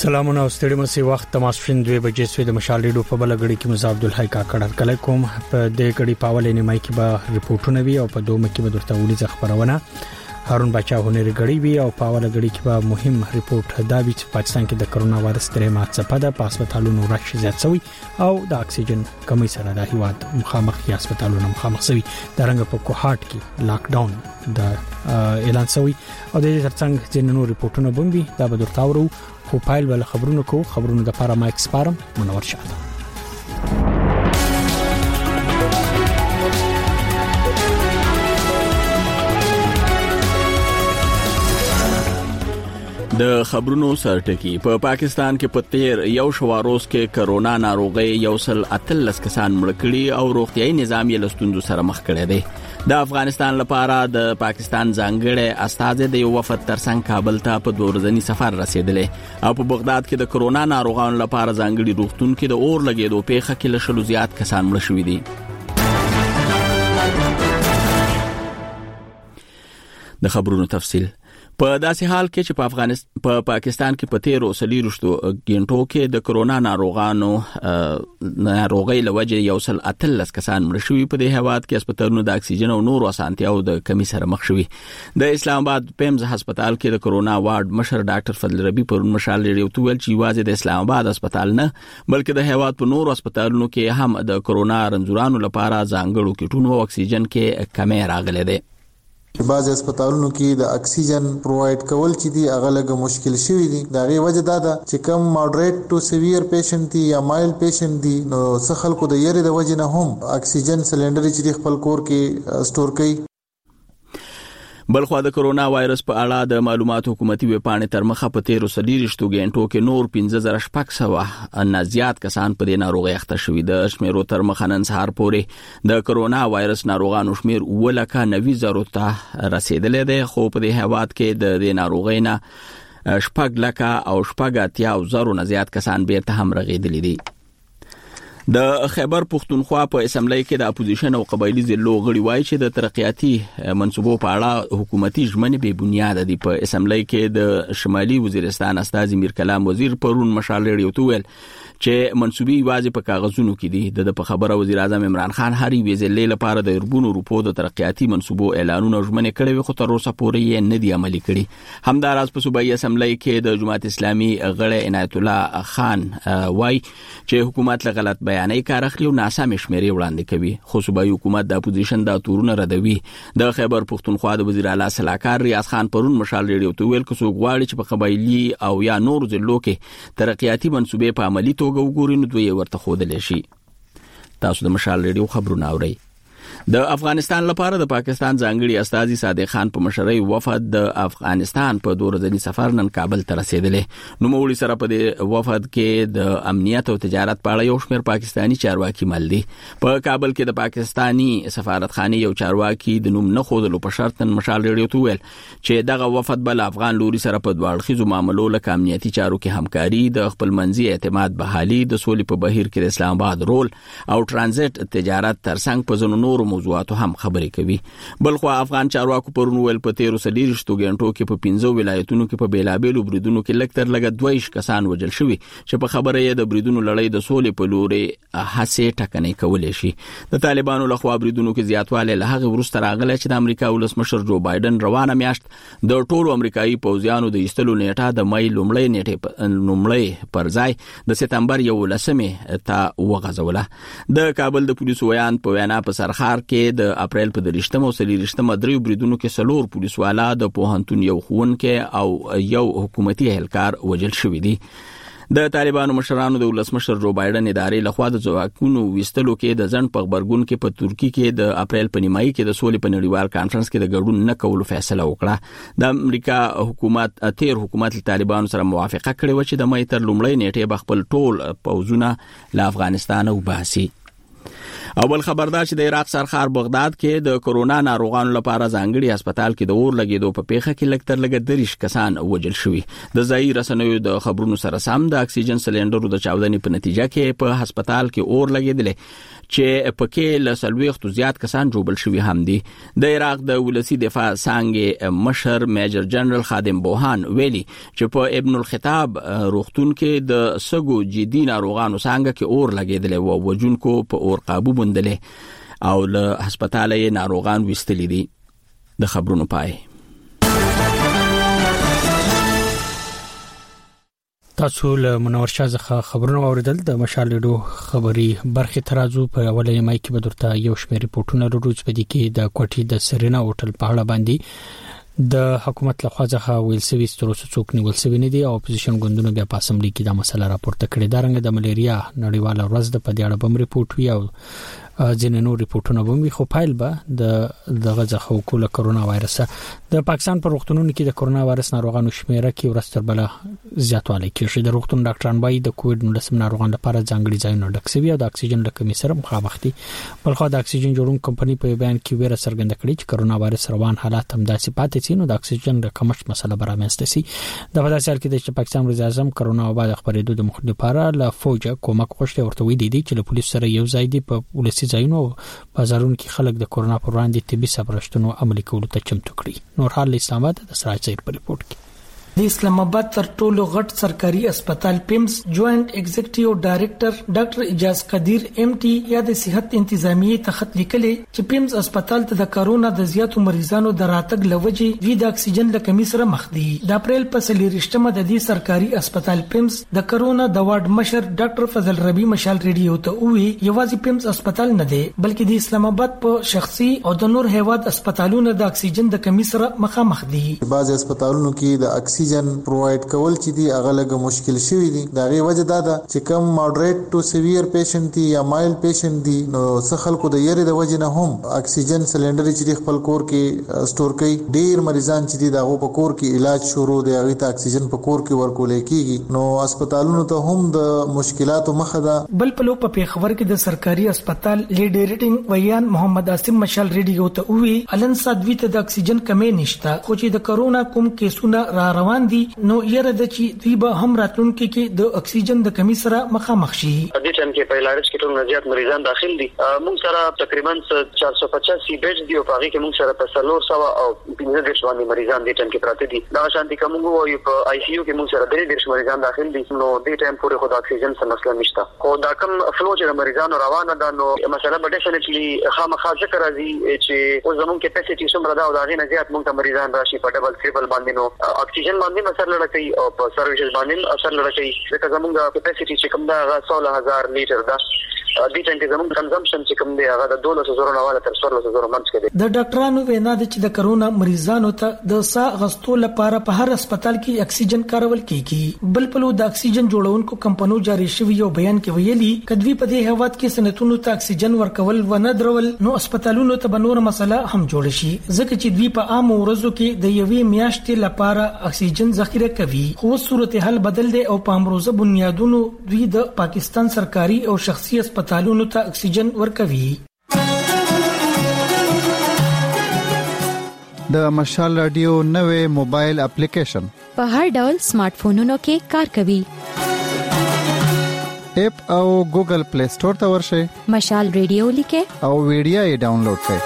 سلامونه او ستړي مو سي وخت تماسفین 2 بجې سوی د مشال ریډیو په بل غړي کې مزاب عبدالحی کاکړ کله کوم په دې غړي پاولې نیمای کې به ریپورتونه وی او په دومره کې به درته ولې خبرونه هارون بچا هنر غړي وی او پاول غړي کې به مهم ریپورت دا وی چې پاکستان کې د کرونا وایرس ترې مات څپه ده په هسپتالونو رش زیات شوی او د اکسیجن کمی سره د هیواد مخامخ یا هسپتالونو مخامخ شوی د رنګ په کوهات کې لاک ډاون د اعلان شوی او د ترڅنګ جنونو ریپورتونه بومبي دا به درته ورو خو پایل ول خبرونو د لپاره ما ایکسپارم منور شاته د خبرونو سرټکی په پاکستان کې په تیر یو شواروز کې کرونا ناروغي یو سل اتلس کسان مړ کړي او روغتيایي نظام یې لستوندو سره مخ کړی دی د افغانستان لپاره د پاکستان ځانګړی استاد د یو وفد ترڅنګ کابل ته په دورځنی سفر رسیدلې او په بغداد کې د کرونا ناروغانو لپاره ځانګړي روغتون کې د اور لګیدو پیښه کې لشلو زیات کسان مړ شوي دي د خبرونو تفصیل په داسې حال کې چې په پاکستان کې په تیر وسلیرشتو غینټو کې د کرونا ناروغي لوجه یو سل اتلس کسان مړ شوي په دې هواد کې هسپتالونو د اکسیجن او نور اسانتیاو د کمی سره مخ شوي د اسلام آباد پیمز هسپتال کې د کرونا وارډ مشر ډاکټر فضل ربی پرون مشال لري او تویل چې واځي د اسلام آباد هسپتال نه بلکې د هواد په نور هسپتالونو کې هم د کرونا رنځورانو لپاره ځانګړو کټونو او اکسیجن کې کمی راغلي دي بعض هسپتالونو کې د اکسیجن پروواید کول چې دی هغه لږ مشکل شوی دی دا غي وجه دا ده چې کم ماډریټ ټو سیویر پیشنټ دی یا مایل پیشنټ دی نو څه خلکو د یری د وجه نه هم اکسیجن سلندر چې خپل کور کې سٹور کوي بلخو د کرونا وایرس په اړه د معلومات حکومتي ویبپاڼې تر مخه په 1330 غنټو کې نور 15600 نه زیات کسان په دې ناروغي اخته شوي د شمیرو تر مخه نن سهار پورې د کرونا وایرس ناروغانو شمیر ولکه 90,000 ته رسیدلې ده خو په دې هواد کې د دې ناروغي نه شپږ لکه او شپږ اتیا نه زیات کسان بیرته هم رغیدلي دي د خیبر پختونخوا په اسمبلی کې د اپوزیشن او قبایلی ضلعو غړي وایي چې د ترقیاتي منصوبو په اړه حکومتي ژمنې به بنیاد دي په اسمبلی کې د شمالي وزیرستان استاد میر کلام وزیر پرون مشال لري او تویل چې منصوبي واځي په کاغذونو کې دي د خبره وزیر اعظم عمران خان هري ویزلې لپاره د اربونو روپو د ترقیاتي منصوبو اعلانونه ژمنې کړې خو تر اوسه پورې یې نه دي عملي کړي همداراز په صوبایي اسمبلی کې د جماعت اسلامي غړي عنایت الله خان وایي چې حکومت له غلط بیانې کار اخلي او ناسم شمیرې وړاندې کوي خو صوبایي حکومت د اپوزیشن د تورونه ردوي د خیبر پختونخوا د وزیر اعلی صلاحکار ریاض خان پرون مشال لري او تویل کو څوک غواړي چې په قبایلی او یا نور ضلعو کې ترقیاتي منصوبې په عملی توګه وګوري نو دوی ورته خودل شي تاسو د مشال ریډیو خبرونه اورئ د افغانستان لپاره د پاکستان ځانګړي استاذي صادق خان په مشرۍ وفد د افغانستان په دورځنی سفر نن کابل ته رسیدلې نو مولوی سره په دې وفد کې د امنیت او تجارت په اړه یو شمېر پاکستانی چارواکي مل دي په کابل کې د پاکستانی سفارتخانه یو چارواکي د نوم نه خودلو په شرط مشال ریډیو ته ویل چې دغه وفد بل افغان لوري سره په دواړخیزو معاملو لکه امنیتي چارو کې همکاري د خپل منځي اعتماد بحالي د سولې په بهیر کې د اسلام آباد رول او ترانزیت تجارت ترڅنګ په ځینو نورو موضوعاتو هم خبرې کوي بلخو افغان چارواکو پرون ویل په 1330 غنټو کې په 15 ولایتونو کې په بیلابېلو بریدونو کې لکتر لګ 22 کسان وژل شوي چې په خبره یې د بریدونو لړۍ د سولې په لوري هڅې ټکنۍ کولې شي د طالبانو لخوا بریدونو کې زیاتوالی له هغه وروسته راغلی چې د امریکا ولسمشر جو بایدن روانه میاشت د ټولو امریکایي پوځیانو د ایستلو نیټه د مای لومړی پر ځای د سپتمبر 11 ته وغځوله د کابل د پولیسو ویان په وینا په سرخار کې د اپریل په 23 او 23 دریو بریدونو کې سلور پولیس والا د پوهنتون یو ښوونکی او یو حکومتي اهلکار وژل شوی دي د طالبانو مشرانو د ولسمشر جو بایدن ادارې لخوا د ځواکونو ویستلو کې د ځن په خبرګون کې په ترکی کې د اپریل په نیمایي کې د سولې په نړیوال کانفرنس کې د ګډون نه کولو فیصله وکړه د امریکا حکومت طالبانو سره موافقه کړې و چې د مای تر لومړۍ نیټې بخپل ټول پوځونه له افغانستان وباسي اول خبردار چې د عراق سرخار بغداد کې د کورونا ناروغانو لپاره ځانګړي هسپتال کې د اور لګیدو په پیښه کې لکتر لګ دریش کسان وژل شوي. د ځای رسنیو د خبرونو سره سم د اکسیجن سلندرو د چاودنې په نتیجه کې په هسپتال کې اور لګیدل چې پکې له سلويختو زیات کسان جوړل شوي هم دي. د عراق د ولسی دفاع څنګه مشر میجر جنرال خادم بوهان ویلي چې په ابن الخطاب روغتون کې د سګو جدي ناروغانو څنګه کې اور لګیدل او وجونکو په اور قابو بندلې او له هسپتال یې ناروغان وستلې دي. د خبرونو پای. تاسو له منور شاه څخه خبرونه اوریدل. د مشال ریډیو خبري برخه ترازو په اولنې مای کې به درته یو شمېر ریپورتونه وروز پدې کې د کوټي د سرینا هوټل په اړه باندې د حکومت لخوا ځخه ویل سوي سترو څوک نیول سوي نه دي او اپوزیشن ګوندونو بیا په اسمبلی کې دا مسله راپورته کړې. دا رنګ د ملیریا نړیواله ورځ د پدې اړه بم ریپورت وی او ځینې نور ریپورتونه به وي خو فایل به د غزخه وکول کرونا وایرس د پاکستان پر روغتونونو کې د کرونا وایرس ناروغانو شمیره کې ورستر بل زیاتوالی کیږي. د روغتون ډاکټران وايي د کووډ 19 ناروغانو لپاره ځانګړي ځایونه ډک شوي او د اکسیجن له کمی سره مخامخ دي. بلخو د اکسیجن جوړون کمپنۍ په بیان کې ویره څرګنده کړې چې کرونا وایرس روان حالات هم داسې پاتې دي نو د اکسیجن د کمښت مسله برامنسته سي. د په داسې حال کې د پاکستان وزیر اعظم کرونا وبا د خبرېدو د مخنیوي لپاره له فوج کومک غوښتي ورته وی دي چې له پولیس سره یو ځای دي په ولسی ځایونو بازارونو کې خلک د کورونا پر وړاندې طبي سپارښتنو عملي کولو ته چمتو کړي. نور حال اسلام آباد د سراج زیر په ریپورت کې. د اسلام آباد تر ټولو غټ سرکاري هسپتال پیمز جوائنٹ ایگزیکټیو ډایریکټر ډاکټر اجاز قدیر ایم ټي یا د صحت انتظامیه ته خط لیکلي چې پیمز هسپتال ته د کرونا د زیاتو مریضانو د راتګ لوجې وی د اکسیجن د کمی سره مخ دي. د اپریل په 23مه د دې سرکاري هسپتال پیمز د کرونا د وارډ مشر ډاکټر فضل ربی مشال ریډیو ته وی یوازې پیمز هسپتال نه دی بلکې د اسلام آباد په شخصي او د نور هیواد هسپتالونو د اکسیجن د کمی سره مخامخ دي. بعض هسپتالونو کې د اکسیجن پرووایډ کول چې دی هغه لږ مشکل شوی دی. دا غي وجه دا ده چې کم ماډریټ ټو سیویر پیشنټ دي یا مایل پیشنټ دي نو څه خلکو د یری د وجه نه هم اکسیجن سلندر چې خپل کور کې سٹور کوي. ډیر مریضان چې دي دغه په کور کې علاج شروع دی هغه ته اکسیجن په کور کې ورکول کیږي نو هسپتالونو ته هم د مشکلاتو مخه ده. بل په لو په پیښور کې د سرکاري هسپتال لیډریټینګ ویان محمد عاصم مشال ریډیو ته وی الن صدوی ته د اکسیجن کمی نشته خو چې د کرونا کوم کیسونه را روان دي نو یره د چې دوی به هم راتلونکي کې د اکسیجن د کمی سره مخامخ شي. په دې ټیم کې په علاج کې ټول زیات مریضان داخل دي. موږ سره تقریبا 485 بیډ دی او هغه کې موږ سره په 300 او 15 باندې مریضان دې ټیم کې پراته دي. دا شانتي کوم وو په آی سی یو کې موږ سره 3 مریضان داخل دي نو دې ټیم پورې خو د اکسیجن څه مسله نشته. خو دا کوم فلو چې مریضانو روانه ده نو مثلا به ډیفینټلی خامخا ذکر راځي چې او زمون کیپاسټي څومره ده او دا غي نه زیات موږ ته مریضان راشي په ډبل ټریپل باندې نو اکسیجن باندې مثلا لړکې او په سرویسز باندې اثر لړکې ځکه زمونږ کیپاسټي چې کوم دا 16000 لیټر ده د دې څنګه زموږ کنزمپشن چې کوم دی هغه د 1200 نه والا تر 1400 منځ کې دی. د ډاکټرانو وینا ده چې د کرونا مریضانو ته د ساه غستو لپاره په هر هسپتال کې اکسیجن کارول کیږي. بل په لو د اکسیجن جوړونکو کمپنیو جاری شوی یو بیان کې ویلي کدوی په دې هواد کې سنتونو ته اکسیجن ورکول و نه درول نو هسپتالونو ته بنور مسله هم جوړ شي ځکه چې دوی په عام ورځو کې د یوې میاشتې لپاره اکسیجن ذخیره کوي. خو صورتحال بدل دی او په امروزه بنیادونو دوی د پاکستان سرکاري او شخصي هسپتالونو ته اکسیجن ورکوي. د مشال رادیو نوې موبایل اپلیکیشن په هر ډول سمارټ فونونو کې کار کوي. اپ او ګوګل پلی سٹور ته ورشئ مشال رادیو لیکه او ویډیو یې ډاونلوډ کړئ.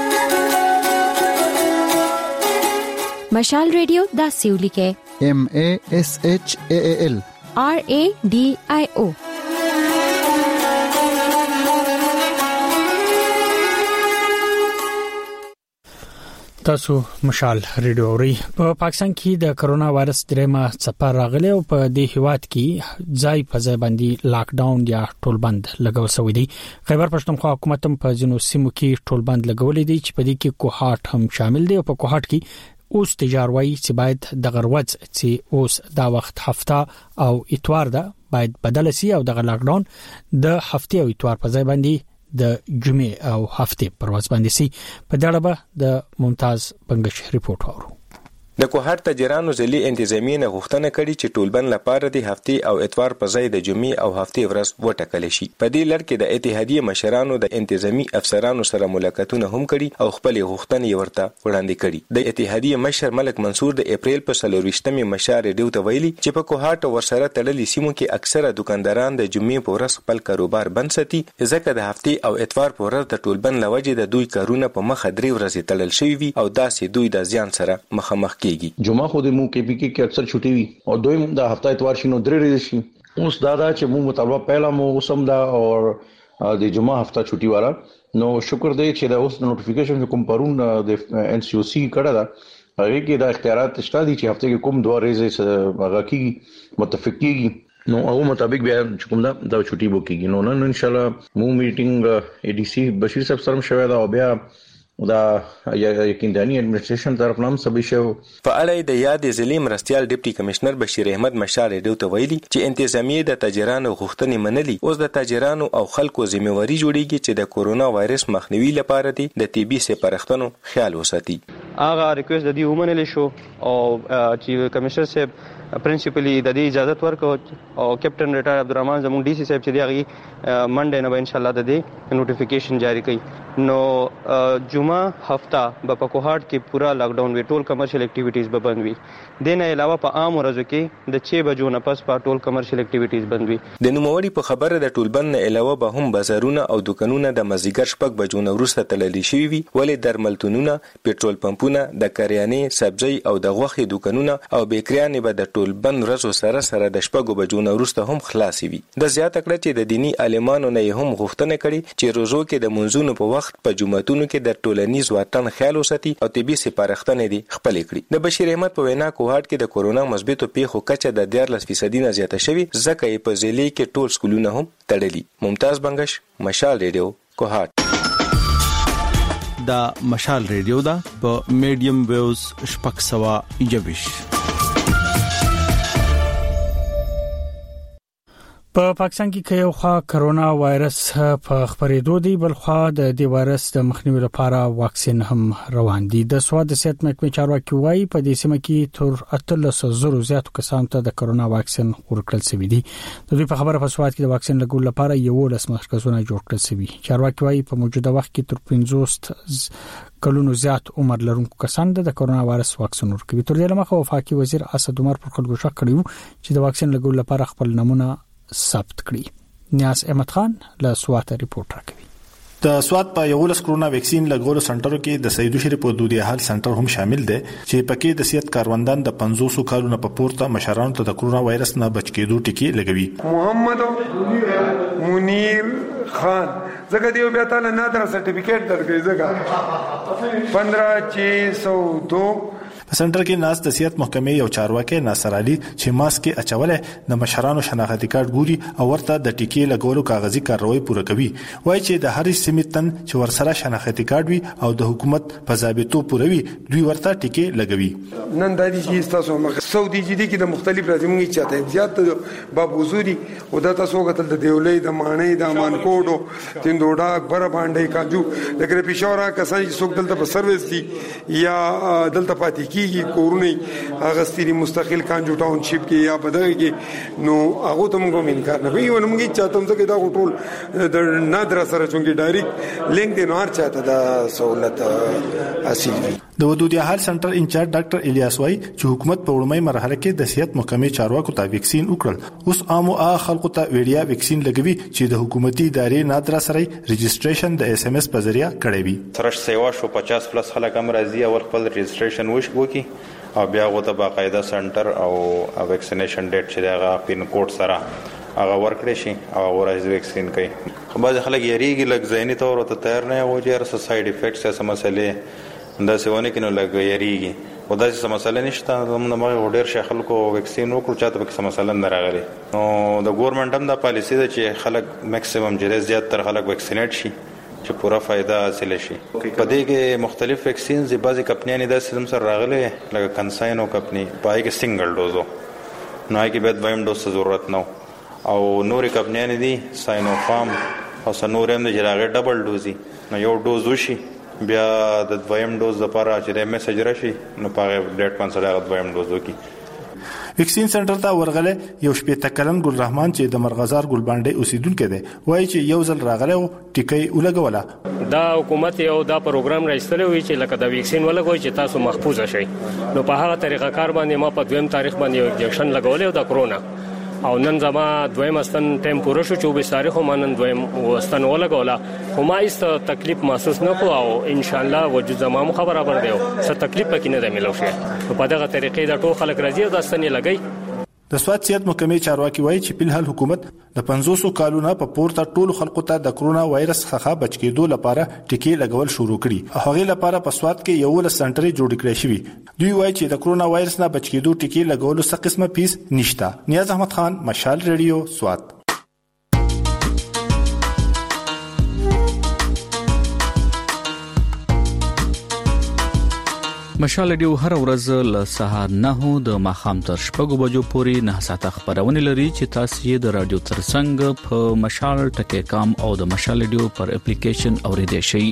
مشال رادیو دا سیو لیکه MASHAAL RADIO. تاسو مشال ریډیو اوري. په پاکستان کې د کرونا وایرس درېمه څپه راغله او په دې هیواد کې ځای په ځای باندې لاک ډاون یا ټول بند لګول شوی دی. خیبر پښتونخوا حکومت هم په ځینو سیمو کې ټول بند لګولې دي چې په دې کې کوهاټ هم شامل دی او په کوهاټ کې اوس تجاروي چې باید د غروز چې اوس دا وخت هفته او اتوار ده باید بدل شي او د لاک ډاون د هفته او اتوار په ځای باندې د جمعې او هفته پر ورځ باندې سي. په دا اړه د ممتاز بنگش ریپورت اورو. د کوهاټ تاجرانو ځلي انتظامی نه غوښتنه کړې چې ټولبند لپاره د هفتې او اتوار په ځای د جمعې او هفتې ورځ وټاکل شي. په دې لړ کې د اتحادیې مشرانو د انتظامی افسرانو سره ملاقاتونه هم کړي او خپل غوښتنې ورته وړاندې کړي. د اتحادیې مشر ملک منصور د اپریل په 24مې مشال ریډیو ته ویلي چې په کوهاټ ورسره تړلې سیمو کې اکثره دکانداران د جمعې په ورځ خپل کاروبار بند ساتي، ځکه د هفتې او اتوار په ورځ د ټولبند لوجې د دوی کارونه په مخه 3 ورځې تړل شوي وي او داسې دوی د زیان سره مخامخ کیږي. جمعه خو د مو کې پی کې اکثر چھٹی وي او دوی د هفته اتوار شنو 3 ورځې شي. اوس دا چې مو مطالبه پہلا مو وسم دا او د جمعه هفته چھٹی والا نو شکر دی چې دا اوس نوټیفیکیشن کوم پرون د ان سی او سی کړه دا هغه کې د اختیارات شته دي چې هفته کې کوم 2 ورځې هغه کې متفق کیږي نو هغه مطابق بیا کوم دا چھٹی بو کیږي. نو نن ان شاء الله مو میټینګ ای ډی سی بشیر صاحب سره شوی دا او بیا دا یقیندانی ایڈمنسټریشن طرف نام سبي شو. په اړه د یاد ضلع مرستيال ډیپټي کمشنر بشیر احمد مشال ریډیو ته ویلي چې انتظامیه د تاجرانو غوښتنې منلي. اوس د تاجرانو او خلکو ذمہواری جوړیږي چې د کورونا وایرس مخنیوي لپاره د تی بي سپارښتنو خیال وساتي. هغه ریکوست د دې ومنل شو او چې کمشنر صاحب پرنسپلی د دې اجازه ورکو او کیپټن ریټایر عبدالرحمن زمون ډي سی صاحب چې دی منډه نه ان شاء الله د دې نوټیفیکیشن جاری کړي. نو جمعه هفته په کوهاټ کې پورا لاک ډاون وی، ټول کمرشل اکټیویټیز به بند وي. د نه علاوه په عام ورځو کې د 6 بجو نه پس په ټول کمرشل اکټیویټیز بند وي. د نوموړي په خبره د ټولبند نه علاوه به هم بازارونه او دکانونه د مازیګر 6 بجو نه وروسته تړلي شوي وي، ولې درملتونونه، پېټرول پمپونه، د کریانې، سبزی او د غوښې دکانونه او بیکریانې به د ټولبند ورځو سره د 6 بجو نه وروسته هم خلاص وي. د زیاته کړه چې د دینی عالمانو نه هم غوښتنه کړي چې روزو کې د منځونو په وخت په جمعتونو کې د ټولنیز وطن خیال وساتي او طبي سپارښتنې دي خپل کړي. د بشیر احمد په وینا کوهاټ کې د کورونا مثبتو پیښو کچه د 14% نه زیاته شوې، ځکه یې په ضلع کې ټول سکولونه هم تړلي. ممتاز بنگش، مشال ریډیو، کوهاټ. دا مشال ریډیو دا په میډیم ویوز 620. په پاکستان کې یو خوا کرونا وایرس په خبرېدو دی، بل خوا د دې وایرس د مخنیوي لپاره واکسین هم روان دي. د سواد د صحت محکمې چارواکي وایي په دې سیمه کې تر 13,000 زیاتو کسانو ته د کرونا واکسین ورکړل شوی دی. د دوی په خبره په سواد کې د واکسین لګول لپاره 11 مرکزونه جوړ کړل شوی. چارواکي وایي په موجوده وخت کې تر 50 کلونو زیات عمر لرونکو کسان د کرونا وایرس واکسین ورکوي. تر دې مخه وفاقي وزیر اسد عمر پر خلکو شک کړیو چې د واکسین لګول لپاره خپل نمونه ثبت کړي. نیاز احمد خان له سوات ریپورت راکوي. د سوات په یو لس کرونا ویکسین لګولو سنټرو کې د سیدو شریف دودي حل سنټر هم شامل دی چې پکې د صحت کاروندان د 500 کالونو په پورته مشرانو ته د کرونا وایرس نه بچ کېدو ټکی لګوي. محمد منیر خان زګه دیو بیا تعالی نادر سرټیفیکیټ درکې زګه 15602 په سنټر کې ناس د صحت محکمې یو چارواکي ناصر علي چې ماسک اچولې د مشرانو شناختی کارت ګوري او ورته د ټیکې لګولو کاغذي کاروي پوره کوي. وایي چې د هر سیمتن چې ورسره شناختی کارت وي او د حکومت په ضابطو پوروي دوی ورته ټیکې لګوي. نن د دې چې تاسو مخ سعودي جدي کې د مختلف راځمږي چاته زیات باب حضوري او د تاسو غتل د دیولې د مانې د مانکوټو تیندوډا اکبر باندې کاجو د ګر پېښورا کسان چې څوک دلته په سرویس دي یا دلته پاتې کیږي کورونی اغستری مستقل کانجو ټاونشپ کې یا بدغه کې نو هغه ته موږ انکار نه کوي. ونمږي چاته هم څنګه دا ټول د نادر سره چونګي ډایرکټ لینک دی نو هر چاته د سہولت حاصل وي. د ودودي حل سنټر انچارج ډاکټر الیاس وای چې حکومت په وړمۍ مرحله کې د صحت محکمې چارواکو ته ویکسین وکړل. اوس عامو خلکو ته ویډیا ویکسین لګوي چې د حکومتي ادارې نادر سره ريجستریشن د اس ام اس په ذریعہ کړی وي. ترش سیوا شو 50 پلس خلک هم راځي او خپل ريجستریشن وکړي او بیا غوته باقاعده سنټر او ویکسینیشن ډیټ چې دغه پین کوډ سره هغه ورکړي شي او ورځ ویکسین کوي. بعض خلک یریږي لږ ذهني تور ته تیار نه وي چې هر ساید افیکټس سم مسلې دا سونه کې نو لګ یریږي او دا څه مسله نشته. موږ ډېر شیخ خلکو ویکسین وکړو چاته به څه مسله نه راغلي. نو د ګورنمنت هم دا پالیسی ده چې خلک میکسیمم جریز زیات تر خلک ویکسینیټ شي چې پورا فائدہ حاصل شي. په دې کې مختلف ویکسینز بعضی کمپنیانې د سیستم سره راغلي لکه کنساینو کمپنی پای کې سنگل ډوزو نو هغه کې به دویم ډوز ضرورت نه او نورې کمپنیانې دي ساینو فارم او سنورم د جراغه ډبل ډوزي نو یو ډوز وشي بیا د دویم ډوز لپاره چې د میسج راشي نو په ډیټ باندې هغه دویم ډوز وکي. ویکسین سنټر ته ورغله یو شپې تکلن ګل رحمان چې د مرغزار ګل باندې اوسیدونکو دی وایي چې یو ځل راغله او ټیکې ولګوله. دا حکومت یو دا پروګرام راځتلو وی چې لکه د ویکسین ولګوي چې تاسو محفوظ شئ. نو په هغه طریقه کار باندې ما په دویم تاریخ باندې یو انجکشن لګولې او د کرونا او نن زما دویم استن ټیم پوره شو 24 تاریخ هم نن دویم استن ولګولا. همه است تکلیف محسوس نه کو او ان شاء الله وجود زما خبره بر دیو څه تکلیف پکې نه دی ملو شي. په دغه طریقې دا ټول خلک راځي او د استن لګي. د سواد صحت محکمې چارواکي وایي چې په الحال حکومت د 500 کالونو په پورته ټول خلکو ته د کرونا وایرس څخه بچ کېدو لپاره ټیکې لګول شروع کړي. هغه لپاره په سواد کې یو ول سنټر جوړ کړی شوی. دوی وایي چې د کرونا وایرس نه بچ کېدو ټیکې لګول څه قسمه فیس نشته. نیاز احمد خان، مشال ریډیو، سواد. مشال ډیو هر ورځ له سهار 9 د ماخام تر 6 بجو پورې 9 ساعته خبرونه لري چې تاسو یې د رادیو ترڅنګ په مشال ټکی کام او د مشال ډیو پر اپلیکیشن اوریدئ شئ.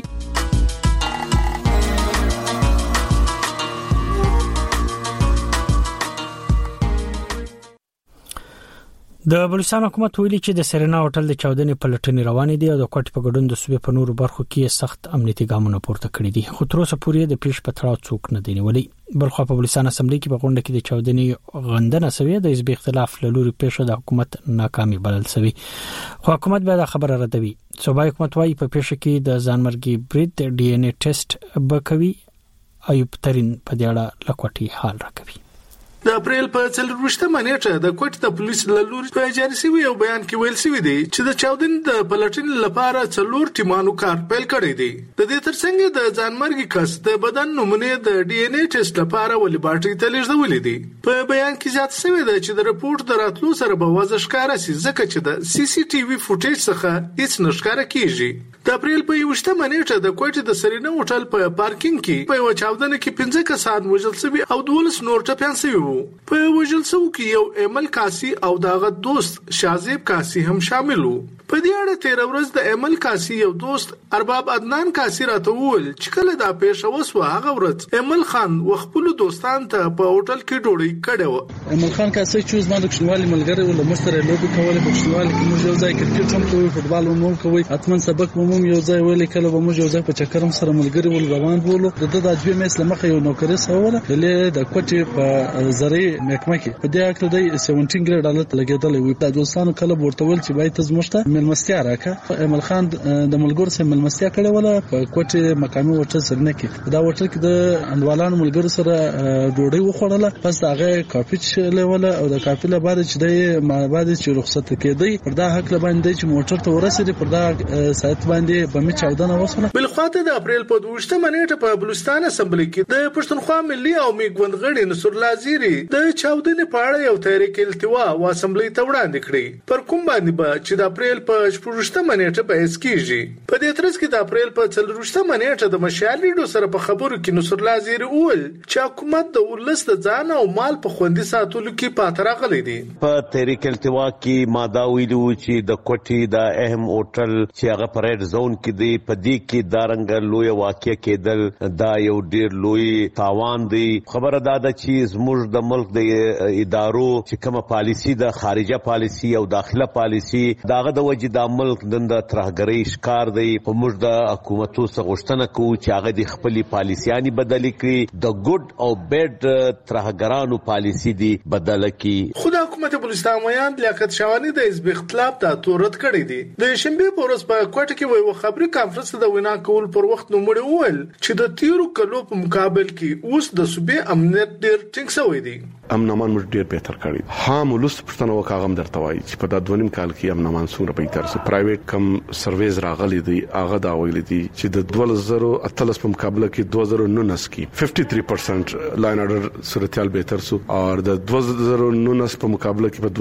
د بلوچستان حکومت ویلي چې د سرینا هوټل د چاودنې په لټنې روانې دي او د کوټ په ګډون د صوبې په نورو برخو کې سخت امنیتي ګامونه پورته کړي دي. خو تر اوسه پورې د پیښ په تړاو څوک نه دی نیولي. بلخو په بلوچستان اسمبلی کې په غونډه کې د چاودنې غندنه سوي د حزب اختلاف لوري پیښه د حکومت ناکامي بلل سوي. خو حکومت به دا خبره ردوي. صوبایي حکومت وايي په پیښه کې د ځانمرګي برید ډي ان اے ټیسټ وکوي. ایوب ترين په دې اړه لکوټي حال راکوي. د اپریل په 24مه نیټه د کوټ د پولیس لوري په جاري شوی یو بیان کې ویل شوی دی چې د چاودنې د پلټنې لپاره 4 ټیمانو کار پیل کړی دی. د دې ترڅنګ د ځانمرګي کس د بدن نمونه د ډي ان اے ټیسټ لپاره ولې ته لیږدولې دي. په بیان کې زیات شوی دی چې د رپورت دراتلو سره به وځ ښکارا سي ځکه چې د سی سی ټي وي فوټیج څخه هیڅ نشکاره کیږي. د اپریل په 21مه نیټه د کوټ د سرینا هوټل په پارکینګ کې په یو چاودنه کې 15 کسان وژل شوي او 12 نور ټپيان شوي. په وژل شوو کې یو ایمل کاسي او داغه دوست شازیب کاسي هم شامل وو. په دې اړه 13 ورځ د ایمل کاسي یو دوست ارباب عدنان کاسي راته وویل چې کله دا پیښه وسوه هغه ورځ ایمل خان وخپل دوستان ته په هوټل کې ډوډۍ کړې و. ایمل خان کاسي چې زما د کښنوالي ملګری ول مستر لوبي کول په کښنوالي کې موږ یو ځای کرکټ هم کوو فوتبال هم کوو اتمن سبق هم یو ځای ویل کله به موږ یو ځای په چکرم سره ملګری ول روان بولو د دجوی میس لمخه یو نوکر سره له د کوټي په زری محکمه کې په دې اکل د 17 ګریډ عدالت لګیدل وي. د دوستانو کله ورته ول چې باید تزمشته ملمستیا راکا ایمل خان د ملګرو سره ملمستیا کړې ولا په کوټه مقامي هوټل سره نه کې دا هوټل کې د انډوالانو ملګرو سره ډوډۍ وخوړله. پس هغه کافي چلې ولا او د کافي له بعد چې د ما بعد چې رخصت کېدی پر دا حق باندې چې موټر ته ورسېد پر دا ساعت باندې په می چاودنه وسوله. بل خواته د اپریل په 22مه نیټه په بلوچستان اسمبلی کې د پښتونخوا ملي او میګوند غړي نصر لازيري د چاودنې په اړه یو تحریک التوا و اسمبلی ته وړاندې کړی. پر کوم باندې به چې د اپریل په 14مه نیټه په اس کېږي. په دې ترڅ کې د اپریل په 14مه نیټه د مشال ریډیو سره په خبرو کې نصر لازيري وویل چې حکومت د ولس د ځان او مال په خوندي ساتلو کې پاتره غلي دي. په تحریک التوا کې ماده ویلو چې د کوټي د اهم هوټل چې هغه په ریډ زون کې دی په دې کې دارنګ لوی واقع کېدل دا یو ډیر لوی تاوان دی. خبره دا ده چې زموږ د ملک د ادارو چې کومه پالیسی د خارجه پالیسی او داخله پالیسی داغه د وجې د ملک د ترهګرۍ ښکار دی. په موږ د حکومتو څخه غوښتنه کوو چې هغه د خپلې پالیسیانې بدلې کړي د ګډ او بیډ ترهګرانو پالیسی دی بدله کړي. خو د حکومت بلوچستان ویان لیاقت شاوانی د حزب اختلاف د تورت کړی دی. د شنبه په ورځ په کوټه کې ویو خبري کانفرنس د وینا کول پر وخت نو مړ وویل چې د تیرو کلو په مقابل کې اوس د صوبې امنیت ډیر ټینګ شوی دی. امنمان موږ ډیر بهتر کړی. ها مولس پښتنو وکاغم درته وایي چې په 2 کال کې امنمان څومره بهتر سو. پرایویټ کم سرویز راغلي دي هغه دا ویل دي چې د 2013 په مقابله کې 2019 کې 53% لاین اورډر صورتحال بهتر سو او د 2019 په مقابله کې په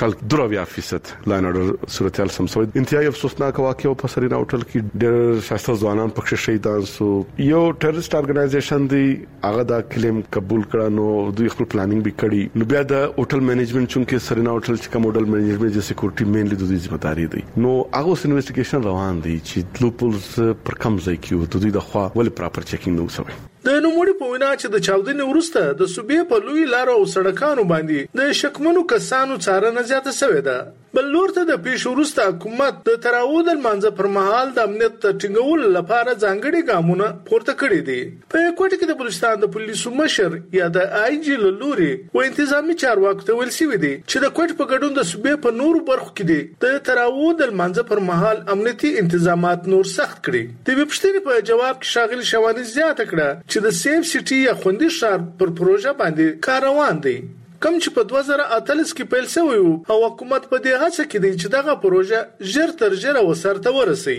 2023% لاین اورډر صورتحال سم سو. انتهایی افسوسناک واقعه په سرینا هوټل کې ډېر شایسته ځوانان پکې شهیدان سو. یو ټیرریست ارګنایزیشن دی هغه دا کلیم قبول کړه نو دوی خپل پلانینګ به کړی. نو بیا د هوټل مینجمنت چونکه سرینا هوټل چې کوم هوټل مینجمنت د سکیورټي مینلی د ذمہ داری کړی دی نو هغه انویسټیګیشن روان دي چې لوپولز پر کم ځای کې د دوی د خوا ول پراپر چیکینګ نو شوی د نوموړي په وینا چې د چاودنې وروسته د صوبې په لوی لارو او سړکانو باندې د شکمنو کسانو څارنه زیاته شوې ده. بل لور ته د پیښو وروسته حکومت د تراود المنځ پر مهال د امنیت ټینګولو لپاره ځانګړي ګامونه پورته کړي دي. په کوټه کې د بلوچستان د پولیسو مشر یا د آی جی لوري و انتظامی چارواکو ته ویل شوی دی چې د کوټ په ګډون د صوبې په نورو برخو کې دي د تراود المنځ پر مهال امنیتي تنظیمات نور سخت کړي. د وبښتنې په جواب کې شاغل شوانی زیاته کړه چې د سیف سټي یا خوندي ښار پر پروژه باندې کار روان دی کوم چې په 2018 کې پیل شوی او حکومت په دې هڅه کې دی چې دغه پروژه ژر تر ژره وسرته ورسي.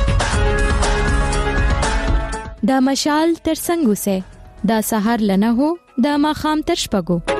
دا مشال تر څنګه سه دا سحر لنه هو دا ماخام تر شپګو.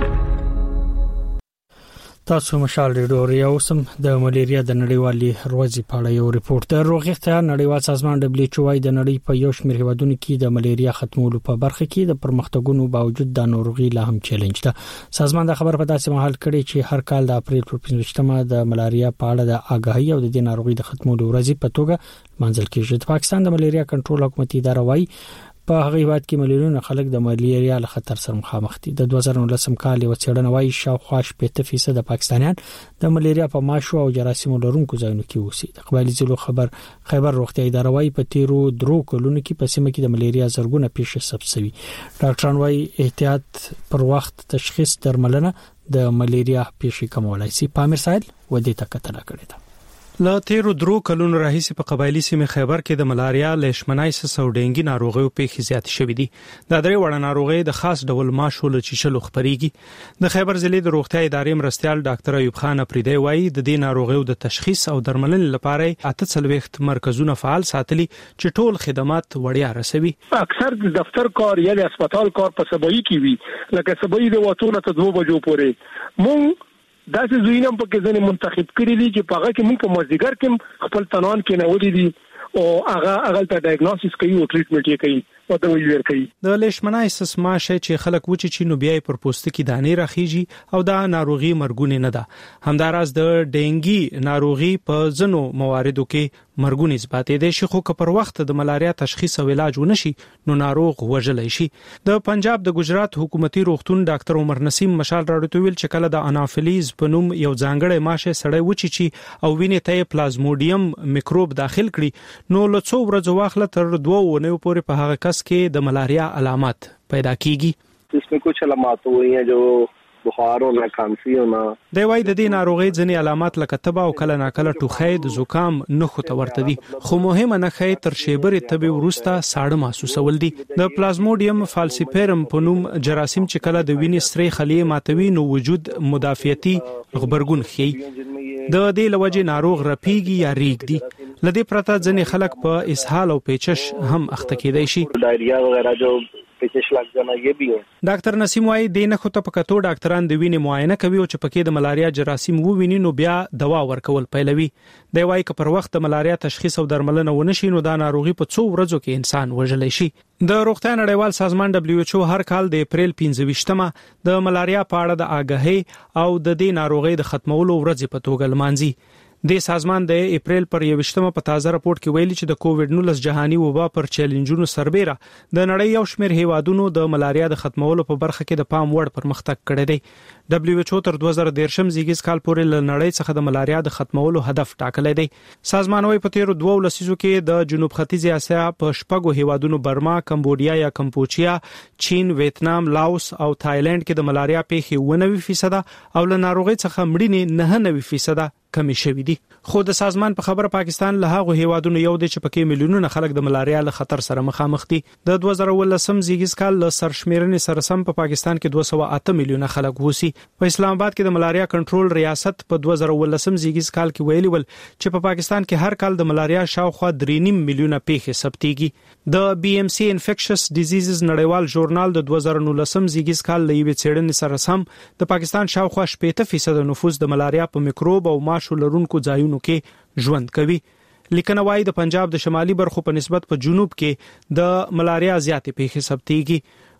تاسو مشال ریډیو اوسم د ملیریا د نړیوالي ورځې په اړه یو ریپورت د روغتیا نړیوال سازمان WHO د نړۍ په یو شمېر هیوادونو کې د ملیریا ختمولو په برخه کې د پرمختګونو باوجود د ناروغي لا هم چیلنج ده. سازمان د خبر په داسې مهال کړي چې هر کال د اپریل پر 15مه د ملاریا په اړه د آگاهی او د ناروغي د ختمولو ورځ په توګه منځل کېږي. د پاکستان د ملیریا کنټرول حکومتي اداره وايي په هغه وخت کې ملیونونه خلک د ملیریا له خطر سره مخامخ دي. د 2019 کال یو څېړنه وايي شاوخوا 80% د پاکستانیان د ملیریا په ماشو او جراثیمو لرونکو ځایونو کې اوسي. د قبایلی ضلع خیبر روغتیا اداره وايي په تیرو درو کلونو کې په سیمه کې د ملیریا زرګونه پیښې ثبت شوي. ډاکټران وايي احتیاط پر وخت تشخیص درملنه د ملیریا پیښې کمولای شي. پامیر سایل ودې ته کتنه کړې ده. لا تیرو درو کلونو راهیسې په قبایلی سیمه خیبر کې د ملاریا، لیشمنایسس او ډینګي ناروغیو پیښې زیات شوې دي. دا درې وړ ناروغي د خاص ډول ماشو له چیشلو خبريږي. د خیبر ضلع د روغتیا ادارې مرستيال ډاکټر ایوب خان اپریدی وایي د دې ناروغیو د تشخیص او درملنې لپاره 38 مرکزونه فعال ساتلي چې ټول خدمات وړیا رسوي. اکثر د دفتر کار یا د هسپتال کار په سبایی کې وي لکه سبایی د واتونه ته 2 بجو پورې مونږ دا چې زوینم په کې ځنې منتخب کړی دي چې په هغه کې موږ په مازدیګر کې خپل تنان کې نه ودی دي او هغه ته ډایګنوستس کوي او ټریټمنټ یې کوي او دا ویل کوي. د لیشمنایسس ماشه چې خلک وچی چې نو بیا پر پوستکي دانې راخیږي او دا ناروغي مرګونه نه ده. همداراز د ډینګي ناروغي په ځنو مواردو کې مرګونه اثبات دي چې خو که پر وخت د ملاریا تشخیص او علاج ونشي نو ناروغ وژلای شي. د پنجاب د ګجرات حکومتي روغتون ډاکټر عمر نسیم مشال راډیو ویل چې کله د انافیلیز په نوم یو ځانګړی ماشه سړی وچی چې او وینې ته پلازموډیم میکروب داخل کړي نو له څو ورځې واخله تر 2 ونیو پورې په هغه کس کې د ملاریا علامات پیدا کیږي. इसमें कुछ علامات हुई हैं जो بخار او کانسی او د وای د دې ناروغي ځنې علامات لکه تبه او کله ناکله ټوخی د زکام نخو ته ورته دي خو مهمه نه خې تر شیبرې تبه ورسته ساړه محسوسول دي. د پلازموډیم فالسیپیرم په نوم جراثیم چې کله د وینې سری خلیه ماتوي نو وجود مدافعتي غبرګون خي د دې لوجه ناروغ رپیږي یا ریګ دي. لدې پرته ځنې خلک په اسهال او پیچش هم اخته کېدای شي. ډایریا وغیرہ جو پیچش لگ جانا یہ بھی ہے. ډاکټر نسیم وايي د نه خو ته پکاتو ډاکټران د وینې معاینه کوي او چې پکې د ملاریا جراثیم وویني نو بیا دوا ورکول پیلوي. د وايي ک پر وخت د ملاریا تشخیص او درملنه ونشي نو دا ناروغي په 2 ورځو کې انسان وژلای شي. د روغتیا نړیوال سازمان WHO هر کال د اپریل 15مه د ملاریا په اړه د آگاهی او د دې ناروغي د ختمولو ورځ په توګه لمانځي. د سازمان د اپریل پر 21مه په تازه راپورټ کې ویلي چې د کووډ-19 جهاني وبا پر چیلنجونو سربېره د نړۍ یو شمېر هیوادونو د ملاریا د ختمولو په برخه کې د پام وړ پرمختګ کړی دی. WHO تر 2013 زیږیز کال پورې له نړۍ څخه د ملاریا د ختمولو هدف ټاکلی دی. سازمان وايي په تیرو 2 لسیزو کې د جنوب ختیځ اسیا په شپږو هیوادونو برما، کمبودیا یا کمپوچیا، چین، ویتنام، لاوس او تایلند کې د ملاریا پیښې 90% او له ناروغي څخه مړینې 99% کمی شوې دي. خو د سازمان په خبره پاکستان له هغه هیوادونو یو دی چې پکې میلیونونه خلک د ملاریا له خطر سره مخامخ دي. د 2019 زیږیز کال له سرشمیرنې سره سم په پاکستان کې 208 میلیونه خلک وسی. په اسلام آباد کې د ملاریا کنټرول ریاست په 2019 زیږیز کال کې ویلي ول چې په پاکستان کې هر کال د ملاریا شاوخوا 3.5 میلیونه پیښې ثبتېږي. د BMC انفیکشس ډیزیزز نړیوال ژورنال د 2019 زیږیز کال له یوې څېړنې سره سم د پاکستان شاوخوا 80% نفوس د ملاریا په میکروب او ماشو لرونکو ځایونو کې ژوند کوي. لیکنه وايي د پنجاب د شمالي برخو په نسبت په جنوب کې د ملاریا زیاتې پیښې ثبتېږي.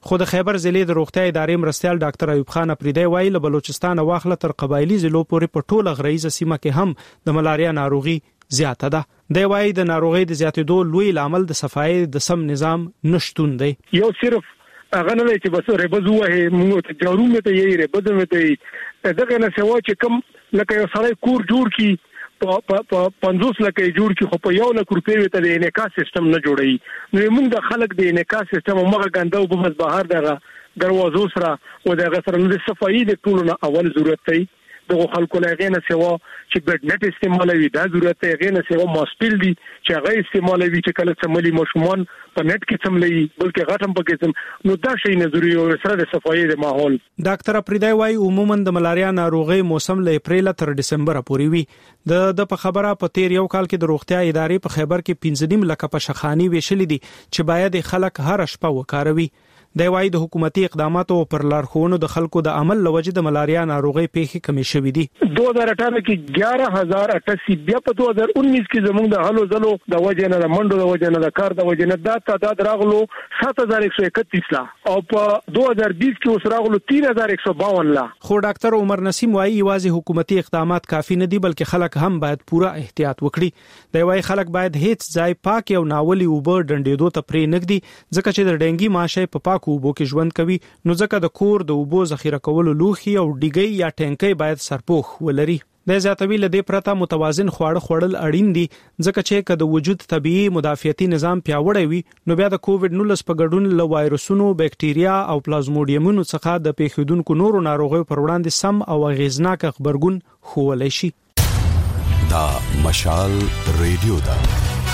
خو د خیبر ضلع د روغتیا ادارې مرستیال ډاکټر ایوب خان اپریدی وایي له بلوچستان واخله تر قبایلی ضلعو پورې په ټوله غرایزه سیمه کې هم د ملاریا ناروغي زیاته ده. دی وایي د ناروغي د زیاتېدو لوی لامل د صفایي د سم نظام نشټون دی. یو صرف هغه نه چې بس ربزو وه موږ ته جوړو ته یې ربزو ته دغه نه سوا چې کم لکه یو سړی کور جوړ کی په 50 لکه جوړ کی خو په 1 لک روپۍ ته د انعکاس سیستم نه جوړي نو موږ د خلک د انعکاس سیستم مغه ګنده او بمز بهر دغه دروازو سره او دغه سره د صفایي د ټولو نه اول ضرورت دی. دغه خلکو لغه نه سوا چې بډ نت استعمالوي دا ضرورت دی. غیر نه سوا ماسپیل دي چې هغه استعمالوي چې کله سملي مشمون په نت کې سملي بلکې غټم پکې نو دا شی نه ضروري او سره د صفایي د ماحول. ډاکټر اپریدی وایي عموما د ملاریا ناروغي موسم له اپریل تر دسمبر پورې وي. د په خبره په تیر یو کال کې د روغتیا ادارې په خیبر کې 15 لک پشخانی ویشلې دي چې باید خلک هر شپه وکاروي. دی وایي د حکومتي اقداماتو پر لارښوونو د خلکو د عمل لوجه د ملاریا ناروغي پیښې کمې شوې دي. 2018 کې 11088 بیا په 2019 کې زموږ د هلو زلو د وجه نه د منډو د وجه نه د کار د وجه نه دا تعداد راغلو 7131 لا او په 2020 کې اوس راغلو 3152 لا. خو ډاکټر عمر نسیم وایي یوازې حکومتي اقدامات کافي نه دي بلکې خلک هم باید پوره احتیاط وکړي. دی وایي خلک باید هیڅ ځای پاک او ناولي اوبه ډنډېدو ته پرې نږدي ځکه چې د ډنګي ماشه په اوبو کې ژوند کوي نو ځکه د کور د اوبو ذخیره کولو لوښي او ډیګي یا ټینکي باید سرپوښ ولري. د زیاتوي لدې پرته متوازن خواړه خوړل اړین دي ځکه چې که د وجود طبيعي مدافعتي نظام پیاوړی وي نو بیا د کووډ-19 په ګډون له وایرسونو بکټریا او پلازموډیمونو څخه د پیښیدونکو نورو ناروغیو پر وړاندې سم او اغیزناک خبرګون ښوولای شي. دا مشال ریډیو دا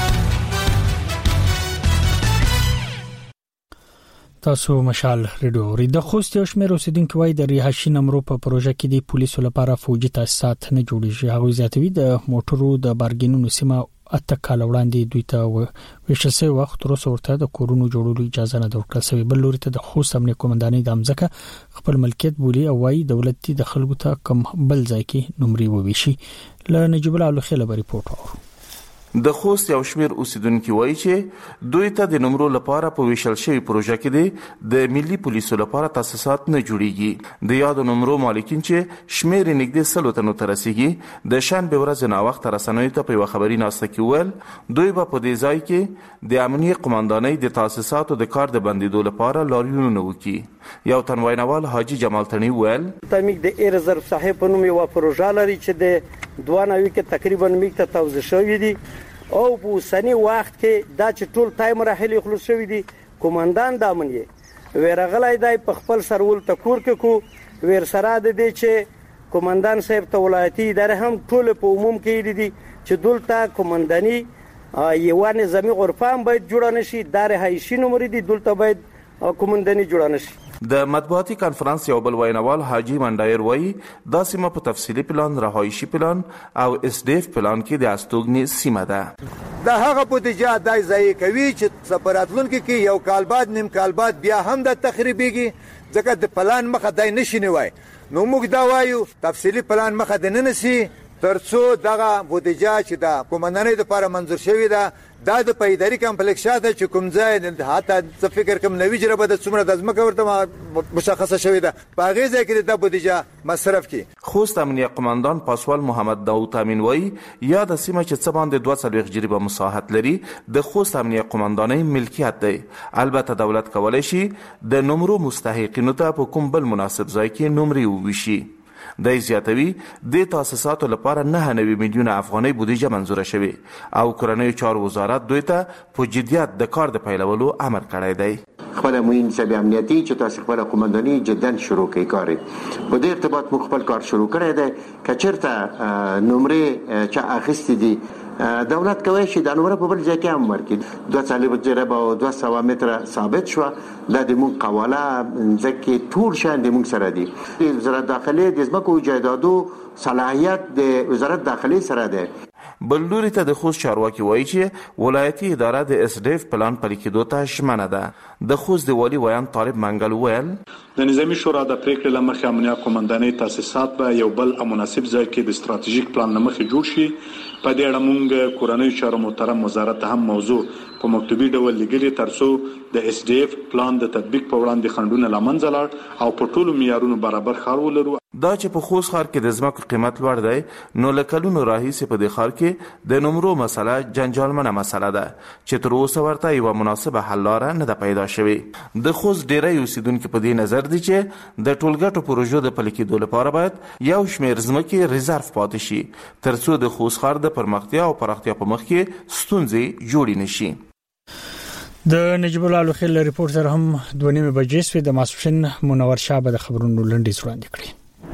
تاسو مشال ریډیو ری د خوست یو شمېر اوسیدونکو وایي د رهاشي نمرو په پروژه کې د پولیسو لپاره فوجي تاسیسات نه جوړیږي. هغه زیاتوي د موټرو د بارګینونو سیمه اته کال وړاندې دوی ته وشسه وخت تر اوسه ورته د کورونو جوړولو اجازه نه ورکړل شوې. بل لوري ته د خوست امنیه قومندانۍ د امزکه خپل ملکیت بولی او وايي دولت د خلکو ته کم بل ځای کې نمرې وویشي. ل نجیب الله الخیل به ریپورت اورو. د خوست یو شمیر اوسیدونکو وایي چې دوی ته د نمرو لپاره په ویشل شوی پروژه کې د ملي پولیسو لپاره تاسیسات نه جوړیږي. د یاد نمرو مالکین چې شمیر نږدې 100 تنو ته رسیدي د شنبه ورځ نه وخت رسنوي ته په خبري ناسته کې ول دوی په دې ځای کې د امنیه قومندانۍ د تاسیساتو د کار د بندیدو لپاره لاریونونه وکړي. یو تنوینوال حاجی جمال تنی ول تمیک د ایر ریزرو صاحب په نوم یو پروژه لري چې د 92 کې تقریبا میک ته توزیع شوې دي او په سنی وخت کې دا چې ټول ټایم راهلي خلص شوې دي. کومندان د امنیه ورغلای دی په خپل سرول تکور کې کو ور سره د دې چې کومندان صاحب ته ولایتي اداره هم ټول په عموم کې دي چې دلته کومنداني یو نظامی غرفه باید جوړ نشي. دا رهایشي نمرې دي دلته باید کومنداني جوړ نشي. د مطبوعاتي کانفرنس یو بل وینوال حاجی منډایر وایي دا سیمه په تفصیلی پلان، رهایشي پلان او اس ډی اف پلان کې د استوګنې سیمه ده. دا هغه بودیجه دای ځای کوي چې سفارتلونکو کې یو کال بعد نیم کال بعد بیا هم د تخریبيږي ځکه د پلان مخه دای نشي نیوي. نو موږ دا وایو تفصیلی پلان مخه د نه نسی ترڅو دغه بودیجه چې د کومندانۍ لپاره منظور شوی ده دا د پیداري کمپلیکسات چې کوم ځای حتی څه فکر کوم نوی جربه د څومره د ځمکه ورته مشخصه شوی ده په هغه ځای کې د بودیجه مصرف کی. خوست امنیه قومندان پاسوال محمد داوود امین وایي یا د سیمه چې څه باندې 2 جریبه مساحت لري د خوست امنیه قومندانۍ ملکیت دی. البته دولت کولای شي د نمرو مستحقینو ته په کوم بل مناسب ځای کې نمرې وویشي. د زیاتوي د تاسیساتو لپاره 9 میلیون افغانۍ بودیجه منزور شوی او کورنۍ چارو وزارت دوی ته په جدیت د کار د پیلولو امر کړی دی. خپل موین سبي امنیتي چې تاسو خپل قومنداني جداً شروع کوي کار په دې ارتباط مو خپل کار شروع کړی دی. کچرته نمرې چې اخیستې دي دولت کوي چې د نمرې په بل ځای کې هم ورکړي 240 جریبه او 200 متره ثابت شو د مون قواله ځکه ټول شان د مون سره دي. وزارت داخلي د ځمکو جایدادو صلاحیت د وزارت داخلي سره ده. بل لوري ته د خوست چارواکي وایي چې ولایتي اداره د اس ډی اف پلان پلي کېدو ته ژمنه ده. د خوست د والي ویان طالب منګل ویل د نظامی شورا د پریکړې لمخې امنیه قومندانۍ تاسیسات به یو بل مناسب ځای کې د ستراتیژیک پلان لمخې جوړ شي. په دې اړه موږ کورنۍ چارو محترم وزارت هم موضوع په مکتوبي ډول لګلي ترڅو د اس ډي اف پلان د تطبیق په وړاندې خنډونه لمنځه لاړ او په ټولو معیارونو برابر ښار ولرو. دا چې په خوست ښار کې د ځمکو قیمت لوړ دی نو له کلونو راهیسې په دې ښار کې د نمرو مسله جنجالمنه مسله ده چې تر اوسه ورته یوه مناسبه حل لاره نه ده پیدا شوې. د خوست ډیری اوسیدونکي په دې نظر دي چې د ټولګټو پروژو د پلي کېدو لپاره باید یو شمېر ځمکې ریزرف پاتې شي ترڅو د خوست ښار د پرمختیا او پراختیا په مخ کې ستونزې جوړې نه شي. د نجیب الله لوخیل ریپورت سره هم 2:30 بجې سوي د ماسپښین منور شاه د خبرونو لنډیز وړاندې کړي.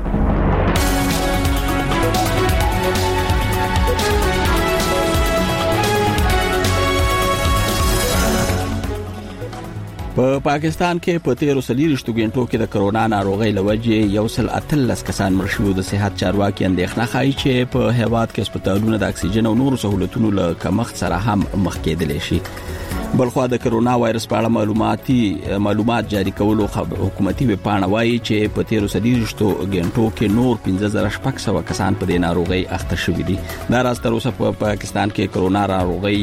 په پاکستان کې په 13 غنټو کې د کرونا ناروغۍ لوجې 113 کسان مړ شوي. د صحت چارواکي اندېښنه ښایي چې په هیواد کې هسپتالونه د اکسیجن او نورو سہولتونو له کمښت سره هم مخ کېدلی شي. بلخوا د کرونا وایرس په اړه معلومات جاری کولو حکومتي ویبپاڼه وایي چې په 13 غنټو کې نور 15600 کسان په دې ناروغۍ اخته شوي دي. دا راز تر اوسه په پاکستان کې کرونا ناروغۍ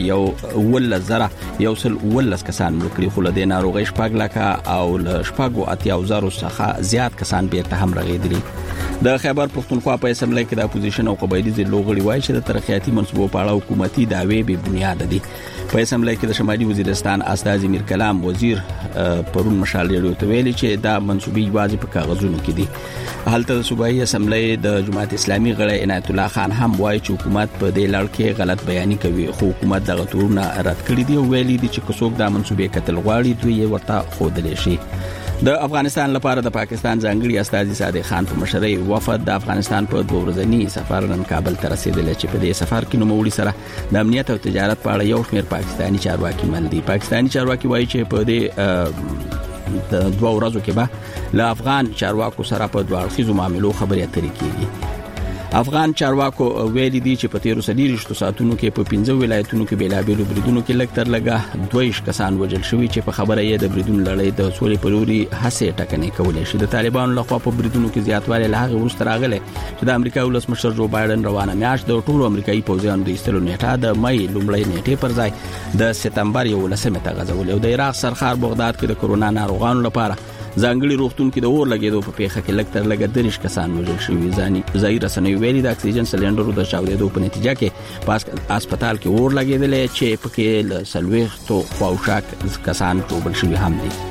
111 کسان مړ کړي، خو له دې ناروغۍ 6 او له 80,000 څخه زیات کسان بیرته هم رغېدلي. د خیبر پښتونخوا په اسمبلی کې د اپوزیشن او قبایلی ضلعو غړي وایي چې د ترقیاتي منصوبو په اړه حکومتي دعوی بې بنیاد دي. په اسمبلی کې د شمالي وزیرستان استاذ میر کلام وزیر پرون مشال ریډیو ته ویلي چې دا منصوبې یوازې په کاغذونو کې دي. هلته د صوبایي اسمبلی د جماعت اسلامي غړی عنایت الله خان هم وایي چې حکومت په دې لړ کې غلط بیاني کوي، خو حکومت دغه تورونه رد کړي دي او ویلي دي چې څوک دا منصوبې کتل غواړي دوی یې ورته ښودلی شي. د افغانستان لپاره د پاکستان ځانګړي استاذ صادق خان په مشرۍ وفد د افغانستان په 2 ورځني سفر نن کابل ته رسیدلی چې په دې سفر کې نوموړي سره د امنیت او تجارت په اړه یو شمېر پاکستاني چارواکي مل دي. پاکستاني چارواکي وایي چې په دې د 2 ورځو کې به له افغان چارواکو سره په 2 اړخیزو معاملو خبرې اترې کیږي. افغان چارواکو ویلي دي چې په 13 ساعتونو کې په 15 ولایتونو کې بیلابېلو بریدونو کې لږ تر لږه 22 کسان وژل شوي چې په خبره یې د بریدونو لړۍ د سولې په لوري هڅې ټکنۍ کولې شي. د طالبانو لخوا په بریدونو کې زیاتوالی له هغې وروسته راغلی چې د امریکا ولسمشر جو بایډن روانه میاشت د ټولو امریکایي پوځیانو د ایستلو نیټه د مای لومړۍ نیټې پر ځای د سپتمبر 11 ته غځولې او د عراق سرخار بغداد کې د کرونا ناروغانو لپاره ځانګړي روغتون کې د اور لګېدو په پیښه کې لږ تر لږه 30 کسان وژل شوي. ځایي رسنیو ویلي د اکسیجن سلنډرو د چاودېدو په نتیجه کې په هسپتال کې اور لګېدلی چې پکې له 40 خواوشا کسان ټوبل شوي هم دي.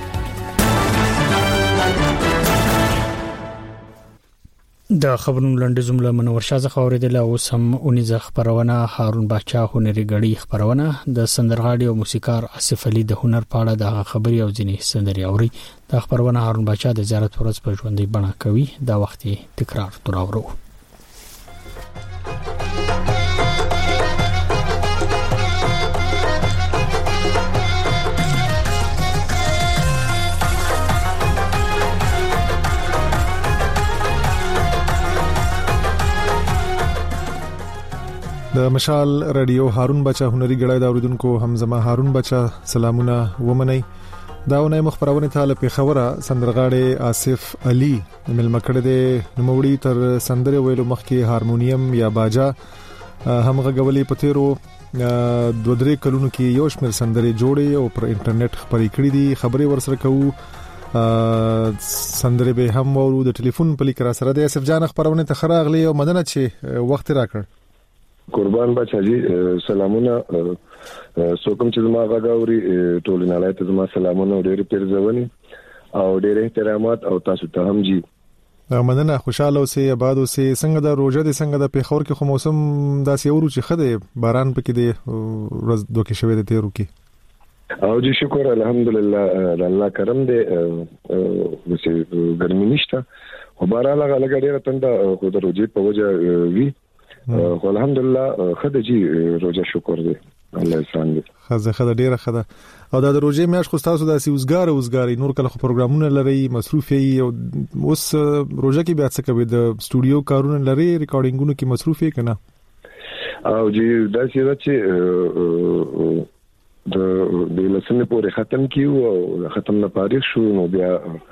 د خبرونو لنډیز له منور شاه څخه اوریدل او سم اونیزه خبرونه هارون باچا هنري غړي خبرونه د سندرغاړي او موسیقار آصف علي د هنر په اړه د خبري او ځینې سندري اوري. د خبرونه هارون باچا د زیارت ورځ په ژوندۍ بڼه کوي. دا وخت تکرار تراورو. د مشال رادیو هارون بچا هنري غړای دا اوریدونکو همزما هارون بچا سلامونه ومني. داونه مخبرونه ته په خبره سندرغاړي آصف علي ملمکړه د نوموړي تر سندره ویلو مخکې هارمونیم یا باجا همغه غولي پتیرو 2-3 کلونو کې یو شمېر سندره جوړي او پر انټرنیټ خبرې کړې دي. خبرې ورسره کوو سندره به هم ورو د ټلیفون په لیک را سره د اسف جان خبرونه ته خراغلي او مدنه چې وخت راکړ. قربان بچا جی سلامونه سوکم چې زما غاوري ټول نه لایته زما سلامونه ډېر پیرځونی او ډېر احترامات او تاسو ته هم جی مدنه خوشاله اوسئ آباد اوسئ. څنګه د روزه د څنګه د پیښور کې خو موسم داسې ورو چې خده باران پکې دی ورځ دوه کې شوی د تیرو کې او جی شکر الحمدلله الله کرم دې وسې ګرمي نشته او باران لګا ډېر تنده خو د روزي په وجه وی خو الحمدلله خدای جی روزه شکر دی الله احسان دی خزه ډیره خده او د روزه میاش خو تاسو د اوسګاری نور کله پروګرامونه لري مصروف یې او اوس روزه کې بیا څه کوي د سټوډیو کارونه لري ریکارډینګونو کې مصروف یې کنه او جی دا چې د لسنه پورې ختم کیو او ختم نه پاره شو نو بیا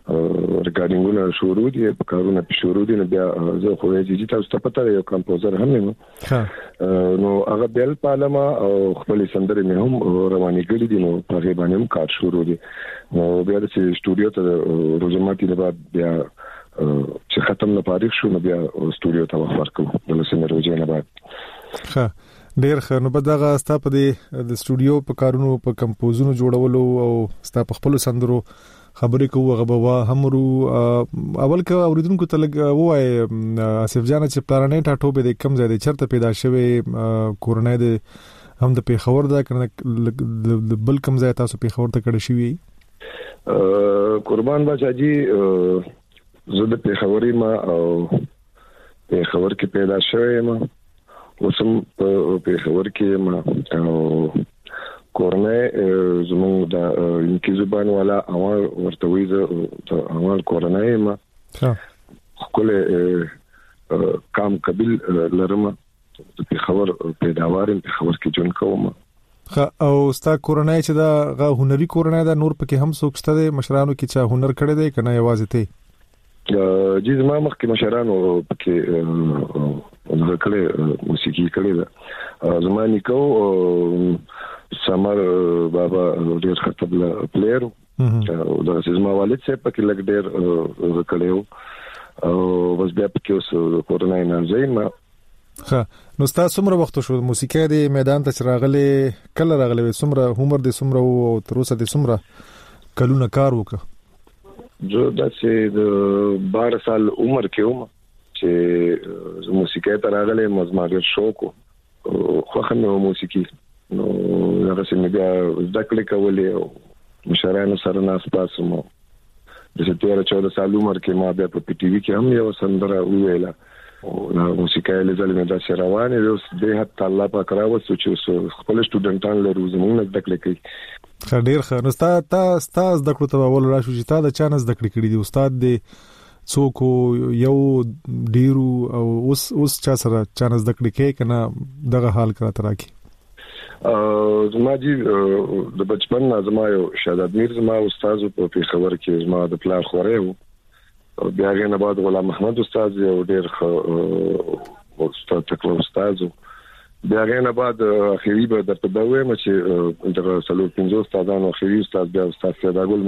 ریکارډینګونه شروع دي په کارونه په شروع دي. بیا زه خو یې چې تاسو ته پته یو کمپوزر هم یم نو هغه بل پالما او خپل سندرې مې هم روانې کړې دي نو په هغه باندې هم کار شروع دي. نو بیا د سټوډیو ته روزماتي نه بعد بیا چې ختم نه پاره شو نو بیا سټوډیو ته ورکوم د لسنه روزه نه بعد. ډیر ښه. نو په دغه ستا په د سټوډیو په کارونو په کمپوزونو جوړولو او ستا په خپل سندرو خبرې کوو غبوا همرو اول که اوریدونکو ته لګ وای اسف جان چې پلانې ټاټو به د کم ځای د چرته پیدا شوی کورونه د هم د پیښور دا کنه بل کم ځای تاسو پیښور ته کړی شوی. قربان بچا جی زه د پیښوري ما او پیښور کې پیدا شوی ما وسم په خبر کې ما او کورنۍ زموږ د انکی زبان والا اول ورته ویزه اول کورنۍ ما خپل کام قبل لرم په خبر پیداوار په خبر کې جون کوم. او ستا کورنۍ چې دا هنري کورنۍ دا نور پکې هم څوک شته مشرانو کې چې هنر کړی دی کنه یوازې ته؟ جی زما مخکې مشرانو پکې ځکه موسیقي کړې ده. زما نیکو سمر بابا ډېر خطبل پلیئر او دا زما والد صاحب پکې لګ ډېر کړو او بس بیا پکې اوس کورنۍ نه زین. نو تاسو څومره وخت شو موسیقي د میدان ته راغلي کله راغلي څومره عمر دې څومره او تر اوسه دې څومره کلونه کار وکړ؟ جو داسې د 12 سال عمر کې وم چې موسیقي ته راغله مزما ډېر شوق او خو هم موسیقي نو هغه څنګه بیا ځکه کولې او مشرانو سره ناس پاسم د 14 سال عمر کې ما بیا په پی ټی وی کې هم یو سندره ویله او موسیقي له ځلې د شروانې اوس د حتی الله پاک راوځو چې خپل سټوډنټان له روزمونه ذکر کوي. ډیر ښه. نو ستا زده کړو ته اول راشو چې تا د چا نه زده کړې کړې دي استاد دې څوک یو ډیرو او اوس چا سره چا نه زده کړې کې کنه دغه حال کرا تراکي؟ زما جی د بچپن نه زما یو شهادت میر زما استاد په پیښور کې زما د پلار خورې وو. بیا غي نه بعد غلام محمد استاد یو ډیر ښه استاد تکلو استاد بیا غي نه بعد اخیری به درته دا وایم چې د سلو 15 استادانو اخیری استاد بیا استاد سیداګل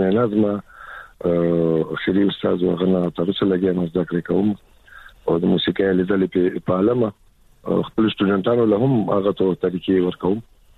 مینازما اخیری استاد وغنا تر څه لګي نو ذکر کوم او د موسیقي لیدلې په عالمه خپل سټوډنټانو له هم هغه ته طریقې ورکوم.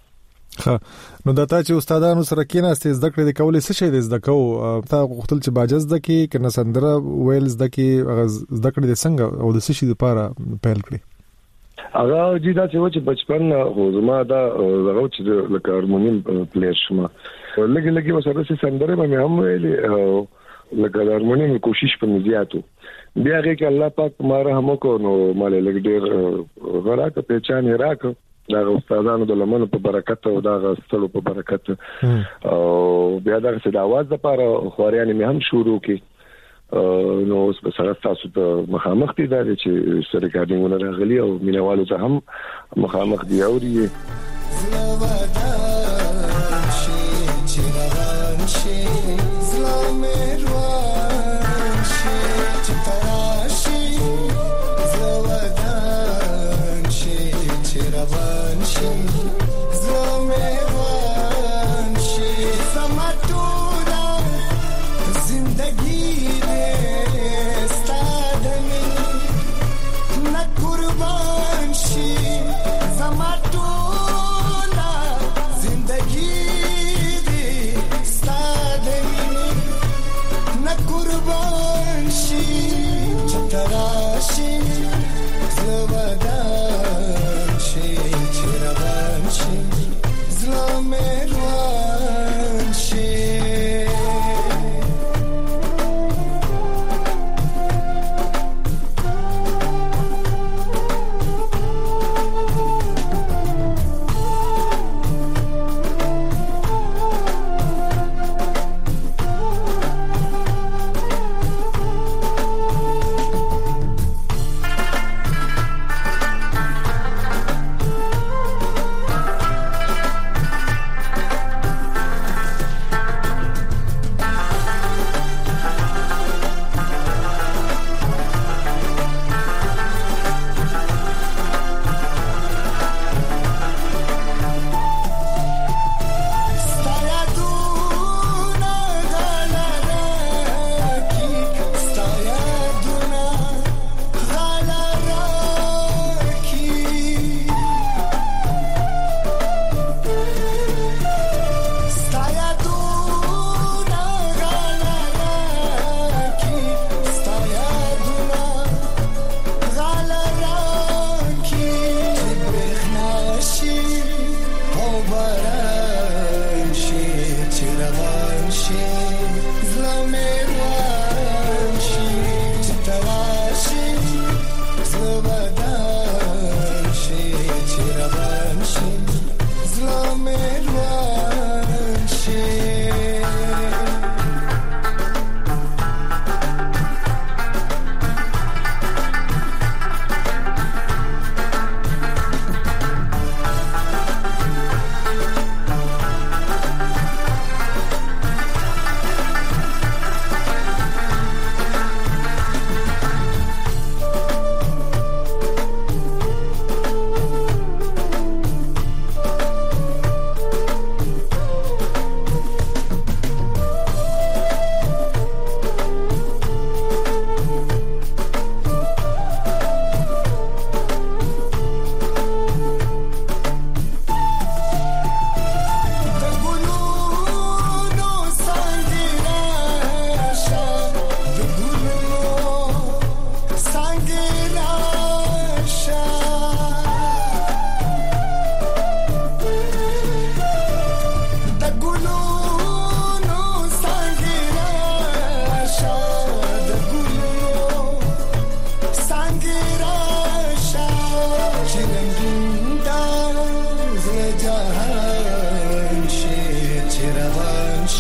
نو دا چې استادانو سره کېناستې زده کړې د کولې څه شي د زده کو تا غوښتل چې باجز د کې کنه سندره ویلز د کې زده کړې د څنګه او د څه شي لپاره پیل کړې؟ هغه جی دا چې بچپن خو زما دا هغه چې لکه هارمونیم پلیئر شم لګي وسره سندره مې هم ویلې لکه هارمونیم کوشش په زیاتو بیا هغه کې الله پاک ماره هم کو نو مال لګ ډیر غراکه پہچان راک دا استادانو د لمنو په برکت او دا غستلو په برکت او بیا دا چې د आवाज لپاره خواريان مې هم شروع کی نو اوس په سره تاسو ته مخامخ دي دا چې سره ریکارډینګونه راغلي او مینوالو ته هم مخامخ دی اوري.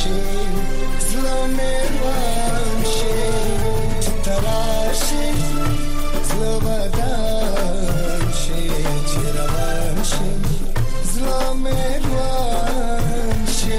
شي زړه مې روان شي چې تراشي زړه ودان شي چې روان شي زړه مې روان شي.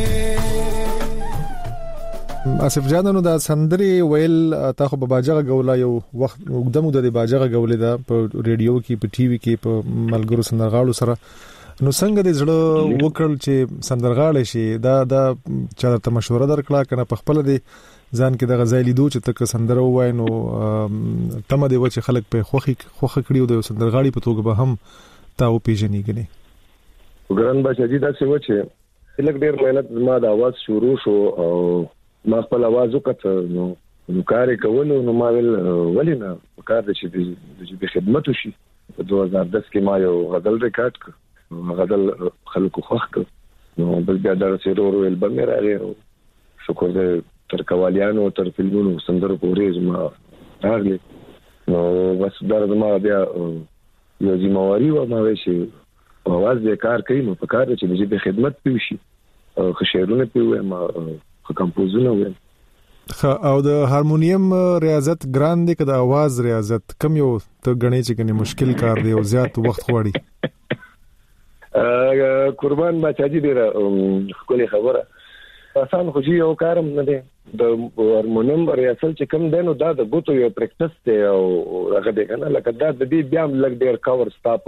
آصف جان نو دا سندري ویل تا خو په باجغه غولا یو وخت وګدمو د باجغه غولې دا په ریډیو کې په ټي وي کې په ملګرو سندرغاړو سره نو څنګه د زړه وکړل چې سندرغاړي شي دا چا ته مشوره درکړه کنه په خپل دي ځان کې د غزالي دوه چې تک سندره وای نو تمه دی چې خلک په خوخه کړي او د سندرغاړي په توګه به هم تا او پیژنې غني ګران بچی دا څه و چې لکه ډیر مهنت ما د आवाज شروع شو او ما خپل आवाज وکړ نو کار کولو نو ما ولینا کار د چې خدمت وشي په 2010 کې ما یو غزل ریکارډ کړ غزل خلکو خوښ کړ نو بل بیا دا سیرور البم راغی شکر دې تر کوالیانو تر فلمونو سندرو پورې ما راغلی نو بس دا ما بیا یو ځمواري و ما وشي आवाज دې کار کوي نو په کار چې دې خدمت پیوشي خشيرونه پیوه ما کمپوزونه ویم او د هارمونیم ریاضت ګران دی که د आवाज ریاضت کم یو ته غنی چې کني مشکل کار دی او زیات وخت غواړي قربان بچاجي ډیره خپل خبره آسان خو یو کارم نه دی د هارمونیم ریاضت چې کم دی نو دا د ګوتو یو پریکټس دی او هغه دی کنه لکه دا د دې بیا لګ ډیر کاور سټاپ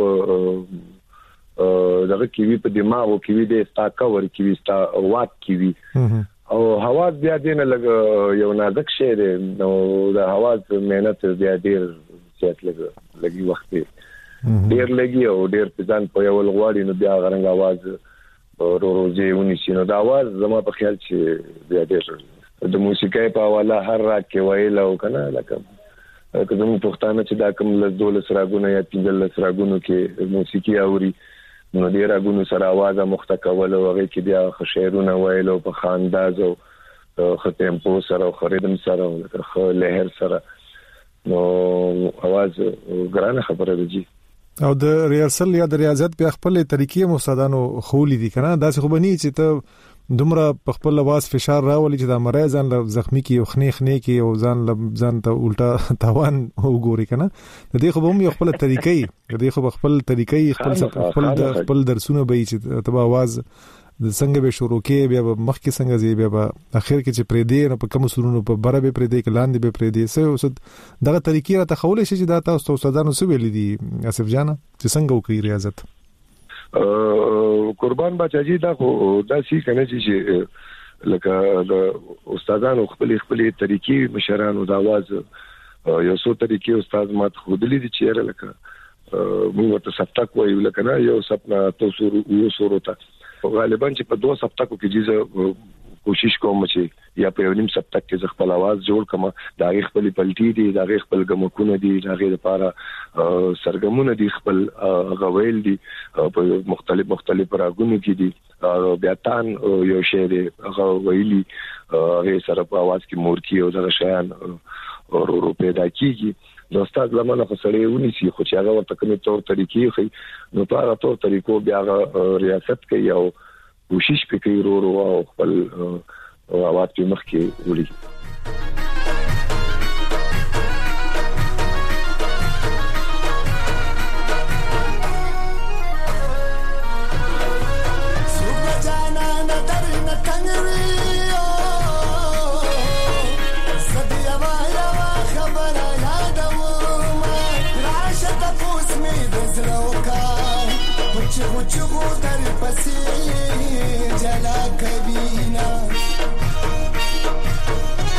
دغه کیوي په دماغو کې وي د ستا کاور کې وي ستا واټ کې وي او حواس بیا دینه لګ یو نازک شی دی نو د حواس مهنت بیا ډیر زیات لګي وخت ډیر لګي او ډیر ځان په یو لغواړي نو بیا غرنګ आवाज روزي ونیسي نو د आवाज زما په خیال چې بیا ډیر د موسیقۍ په حواله هر راګ کې ویل او کنه لکه کوم پښتانه چې دا کوم له 12 راګونو یا 15 راګونو کې موسیقي اوري نو ډیر راګونو سره आवाज مختکول او هغه کې بیا خشيرونه ویل او په خانداز او ختمپو سره او خریدم سره او لهر سره نو आवाज ګرانه خبره دی او د ریاضت یا د ریاضت په خپل طریقې مستدانو خولې دي کنه دا څه خو بني چې ته دومره په خپل आवाज فشار راولي چې د مریض ځان زخمی کی او خنې کې او ځان ته الټا تاوان وګوري کنه د دې خو به یو خپل طریقې د دې خو خپل طریقې خپل درسونه به چې تبا आवाज د څنګه به شروع کې بیا مخ کې څنګه زی بیا اخر کې چې پرې دی نو په کوم سرونو په بره به پرې دی کلاندې به پرې دی سه دغه طریقې را تخول شي چې دا تاسو استادانو سو ویل دي اسف جانا چې څنګه وکړي ریاضت قربان بچاجي دا خو دا شي کنه چې لکه د استادانو خپل طریقې مشرانو د आवाज یو څو طریقې استاد مات خودلې دي چې لکه موږ ته سپتاک وایو لکه نه یو سپنا تاسو یو سورته غالبا چې په 2 سپتاکو کې جزه کوشش کوم چې یا په نیم سپتاک کې خپل आवाज جوړ کما دا خپل پلټي دي دا خپل غمکونه دي دا غیر لپاره سرګمونه دي خپل غویل دي په مختلف راګونو کې دي بیاتان یو شی دی غویلی هغه سره په आवाज کې مورکی او دا شیان ورو پیدا کیږي نو استاد لمنه خسړې ونیسي خو چې هغه ورته کومه تور طریقې خي نو په هغه تور طریقو بیا ریاست کوي او کوشش کوي ورو او خپل आवाज په مخ کې وړي چغو در پسې جلا کبینا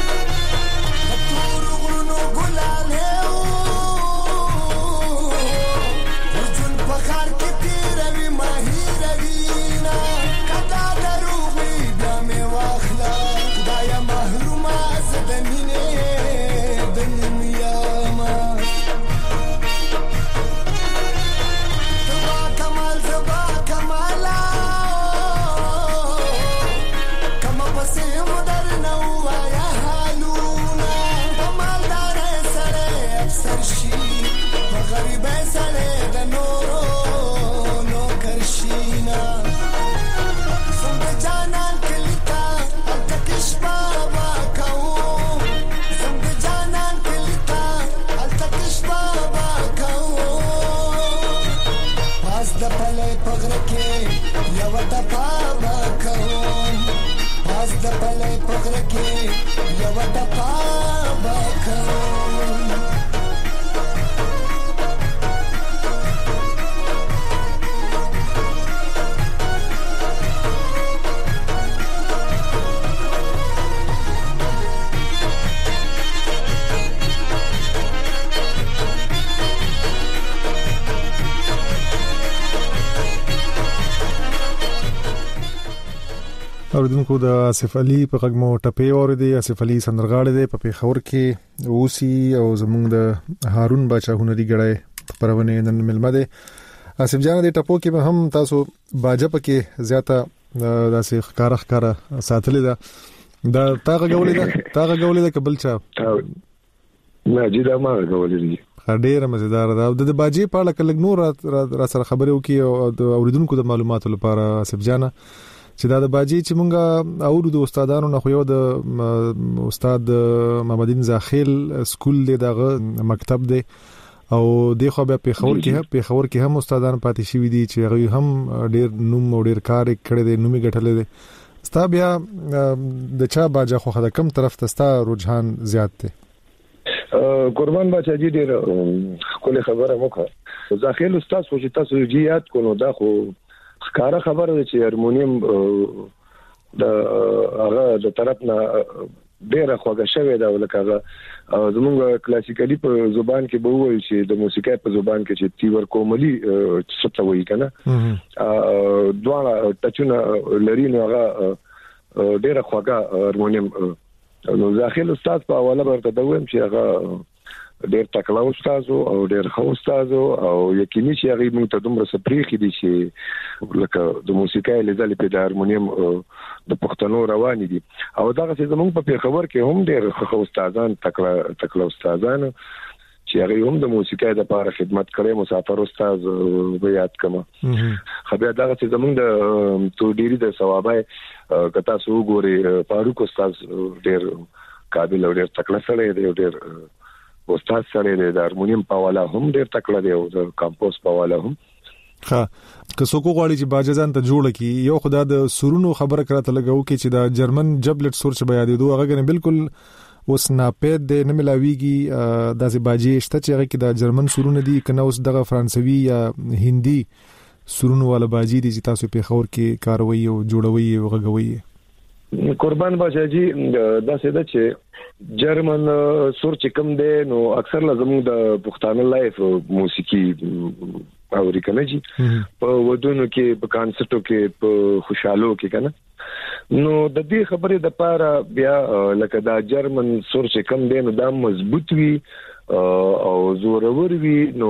اوریدونکو د آصف علي په غږمو ټپي اوریدي. آصف علي سندرغاړی دی په پیښور کې اوسي او زمونږ د هارون باچا هنري غړی پرونه نن ملمه دی. آصف جان د ټپو کې به هم تاسو باجه پکې زیاته داسې ښکارا ساتلې ده دا تاغه غولې ده قبل چا نه جدا ما غولې دي ډېر مزیدار ده. د باجې په اړه کله نور را سره خبرې وکي او د اوریدونکو د معلوماتو لپاره آصف جان چې دا د باجی چې مونږه اورو د استادانو نه خو یو د استاد محمدین زاخیل سکول دی دغه مکتب دی او د خو به پیښور کې هم استادان پاتې شوی دي چې هغه هم ډیر نوم او ډیر کار کړی دی نومي ګټلې دي. ستا بیا د چا باجه خو د کم طرف ته ستا رجحان زیات دی؟ قربان بچا جی ډیر کوله خبره موکه زاخیل استاد خو چې تاسو یاد کولو دا خو ښکارا خبره ده چې هارمونیم د هغه د طرف نه ډیره خوږه شوې ده ولکه هغه زموږ کلاسیکالي په زبان کې به وایي چې د موسیقۍ په زبان کې چې تیور کوملی څه وایي کنه دواړه ټچونه لري نو هغه ډیره خوږه هارمونیم نو داخل استاد په حواله ورته دویم چې هغه ډېر تکړه استاد او ډېر ښه استاد او یقیني چې هغه موږ ته دومره سپریخي دي چې لکه د موسیقۍ لیدل په هارمونیم د پښتنو روان دي او دا چې زموږ په پیښور کې هم ډېر ښه استادان تکړه استادان چې هغه هم د موسیقۍ لپاره خدمت کړي مسافر استاد به یاد کما خبره دا چې زموږ د توډيري د ثوابای کتا سو ګوري فاروق استاد ډېر قابل او ډېر تکړه سره دی ډېر استاد سره د هارمونیم په والا هم ډېر تکړه دی او د کمپوز په والا هم ها که څوک غواړي چې باجزان ته جوړ کی یو خدای د سورونو خبره کړه لګاو کې چې دا جرمن جبلټ سور چې بیا دی دوه هغه بالکل اوس ناپید د نه ملاویږي داسې باجی شته چې هغه کې د جرمن سورونه دي کنه اوس دغه فرانسوي یا هندي سورونو والا باجی دي چې تاسو په خور کې کاروي او جوړوي او غږوي. قربان باشا جی دا څه ده چې جرمن سور چې کوم دی نو اکثر لازم د پښتانه لایف موسیقي اوري کنه جی په ودونو کې په کانسرتو کې په خوشحالو کې کنه نو د دې خبرې د پاره بیا لکه دا جرمن سور چې کوم دی نو دا مضبوط وي او زورور وي نو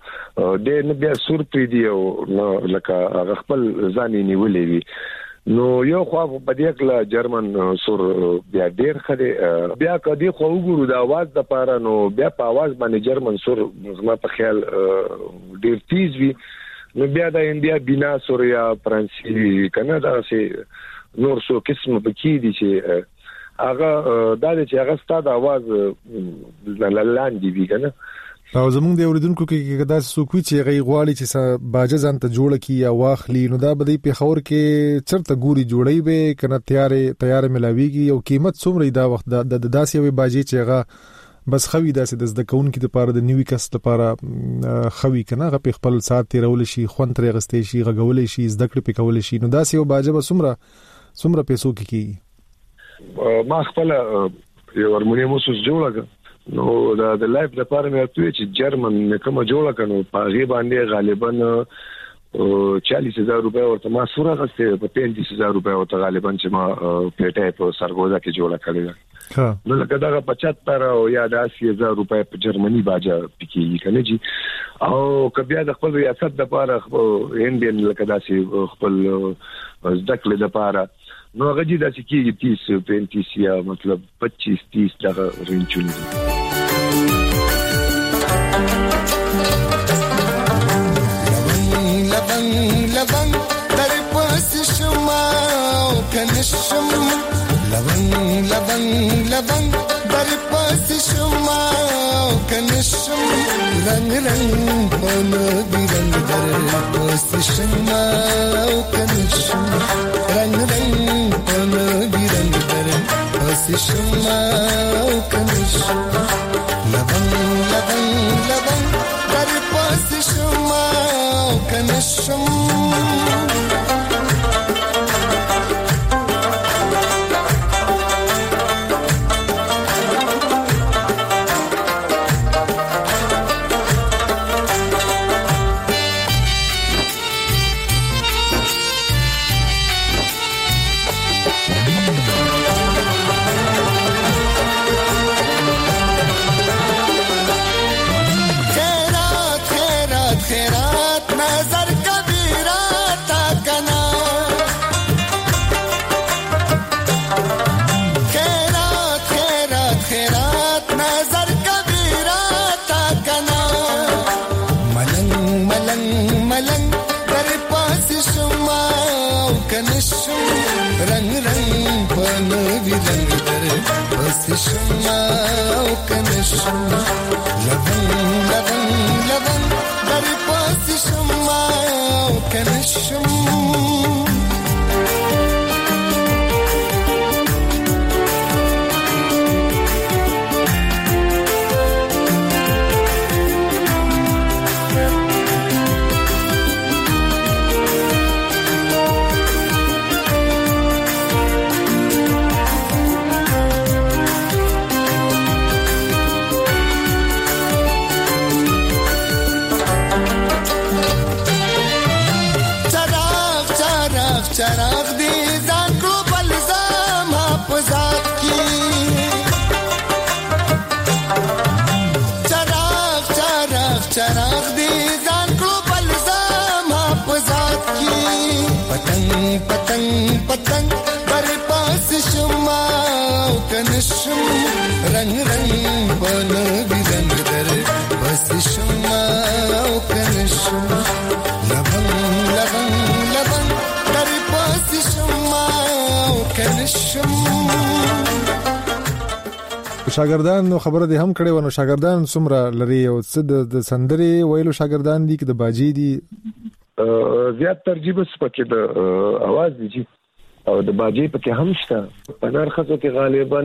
د نه بیا سور پری دی او لکه خپل ځان نیولې وي نو یو خو په دې کله جرمن سور بیا ډیر خره بیا کدي خو وګورو د आवाज د پاره نو بیا په आवाज باندې جرمن سور زما په خیال ډیر تیز وي نو بیا د انډیا بنا سور یا فرانسوي کنه دا سي نور څو قسم پکې دي چې هغه د چې هغه ستاسو आवाज لاندې وی کنه او زمونږ د اوریدونکو کې کدا سوکوي چې غي غواړي چې باجه ځان ته جوړ کی یا واخلي نو دا به په خور کې چرته ګوري جوړي به کنه تیار ملاويږي او قیمت څومره دا وخت د داسې وي باجه چې هغه بس خوي داسې د زدکون کې لپاره د نیوي کس لپاره خوي کنه غ په خپل سات تیرول شي خون تر غستې شي غغول شي زدکړه پکول شي نو داسې او باجه به څومره پیسو کې ما خپل یو هارمونیم اوس جوړه نو د لایف د پاره مې اتوي چې جرمن کومه جوړه کنو په غي باندې غالبا 40000 روپے ورته ما سوره غسته په 35000 روپے ورته غالبا چې ما پټه په سرګوزا کې جوړه کړې ده نو لکه دا 75 او یا 80000 روپے په جرمني باجه پکې کنه جی او کبیا د خپل ریاست د پاره انډین لکه داسې خپل ځکه د پاره نو هغه دي چې کېږي 30 35 یا مطلب 25 30 دغه رینچون دي لبن در پاس شما کنشم لبن در پاس شما کنشم رنگ پانا بیرنگ در پاس شما کنشم رنگ پانا بیرنگ در پاس شما او کنشم لبن لبن لبن در پاس شما او کنشم رنگ رنگ پنوی رنگ در پس شما او کنشم لبن لبن لبن در پس شما او کنشم چراغ دی ځان کو بلزم حفظات کی چراغ چراغ چراغ دی ځان کو بلزم حفظات کی پتنگ پتنگ پتنگ بر پاس شما کنشم رنگ رنگ بنوی رنگ در پاس شما کنشم لبن لبن لبن شاګردان نو خبره دې هم کړې ونه شاګردان څومره لري او څه د سندري ویلو شاګردان دي کې د باجی دي زیات ترجیح بس پکې د आवाज دي او د باجی پکې هم شته په نرخصو کې غالبا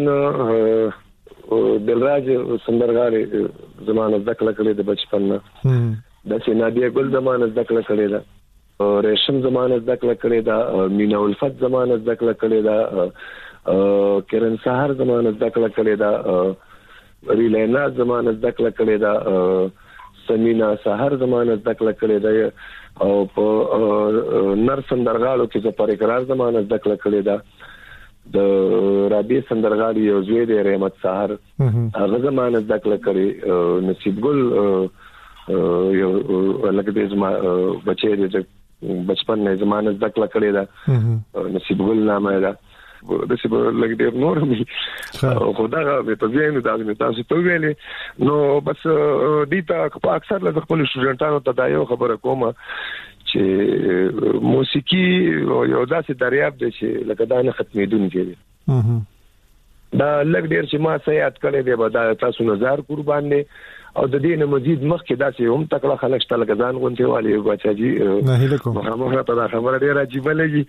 دلراج سندرغاړي زمانه ذکر کړي د بچپن نه د سینادیه ګل زمانه ذکر کړي دا ریشم زمانه ذکر کړي دا مینا الفت زمانه ذکر کړي دا کرن سحر زمانه ذکر کړي دا ریلینا زمانه ذکر کړي دا سمینا سحر زمانه ذکر کړي دا او په نر سندرغالو کې د پرقرار زمانه ذکر کړي دا د رابي سندرغالي یو زوی دی رحمت سحر هغه زمانه ذکر کړي نصیب ګل یو لکه دې بچي دې بچپن نه زمانه ذکر کړي دا نصیب ګل نامه دا د څه لګ دې نور می خدا به په ځای نه دا تاسو ته ویلې نو بس دیتا اکثر له خپل شټډانټانو ته دا یو خبره کومه چې موسیقي یو داسې دریاب دی چې لکه دا نه ختمېدونکی دی دا لګ ډیر چې ما سيادت کړی دی به دا تاسو نظر قربان نه او د دې نه مزید مخکې داسې هم تکړه خلک شته لګزان غونته والی بچاجي مخامخ ته دا خبره ډیره عجیب لګي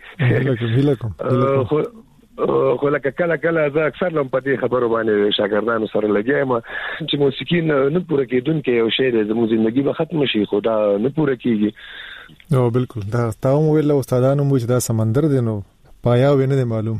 خو لکه کله کله زه اکثر لم په دې خبرو باندې شاګردانو سره لګیایم چې موسیقي نه پوره کېدونکې یو شی دی زموږ ژوندۍ به ختم شي خو دا نه پوره کېږي او بالکل دا تاسو ویل استادانو مو چې دا سمندر دی نو پایا وینه دی معلوم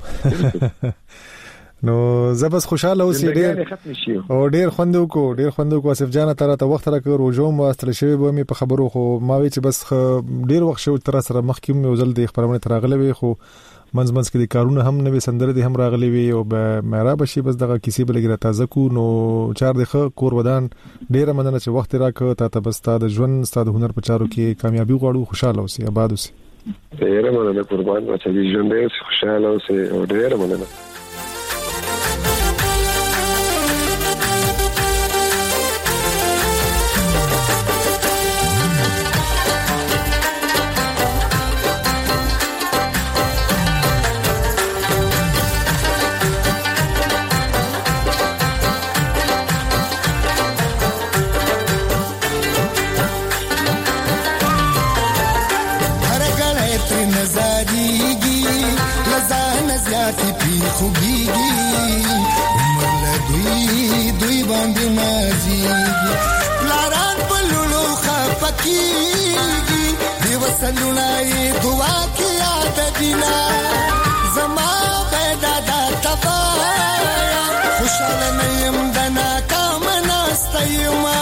نو زبس خوشاله اوسې ډېر خوندو کو اسف جان تر ته وخت راکړو روجوم واستل شوی به می په خبرو خو ما وی چې بس ډېر وخت شو تر سره مخکې یو ځل د خبرونه تراغله وي خو منځ کې د کارونه هم نوې سندره دي هم راغلي وي او به مېرا بشي بس دغه کیسې بلګره تازه کو نو چار دغه کور ودان ډېر مننه چې وخت راکړ ته بس ستاسو ژوند ستاسو هنر په چارو کې کامیابی غواړو خوشاله اوسئ آباد اوسئ ډېر مننه قربان چې ژوند دې خوشاله اوسئ او ډېر مننه زیاتی پی خوږیږي عمر له دوی باندې نازيږي لاران بللو خپکیږي دی وسلونه یې دعا کې یاد دینا زما پیدا دا تبایا خوشاله نیم دنا کام ناستایما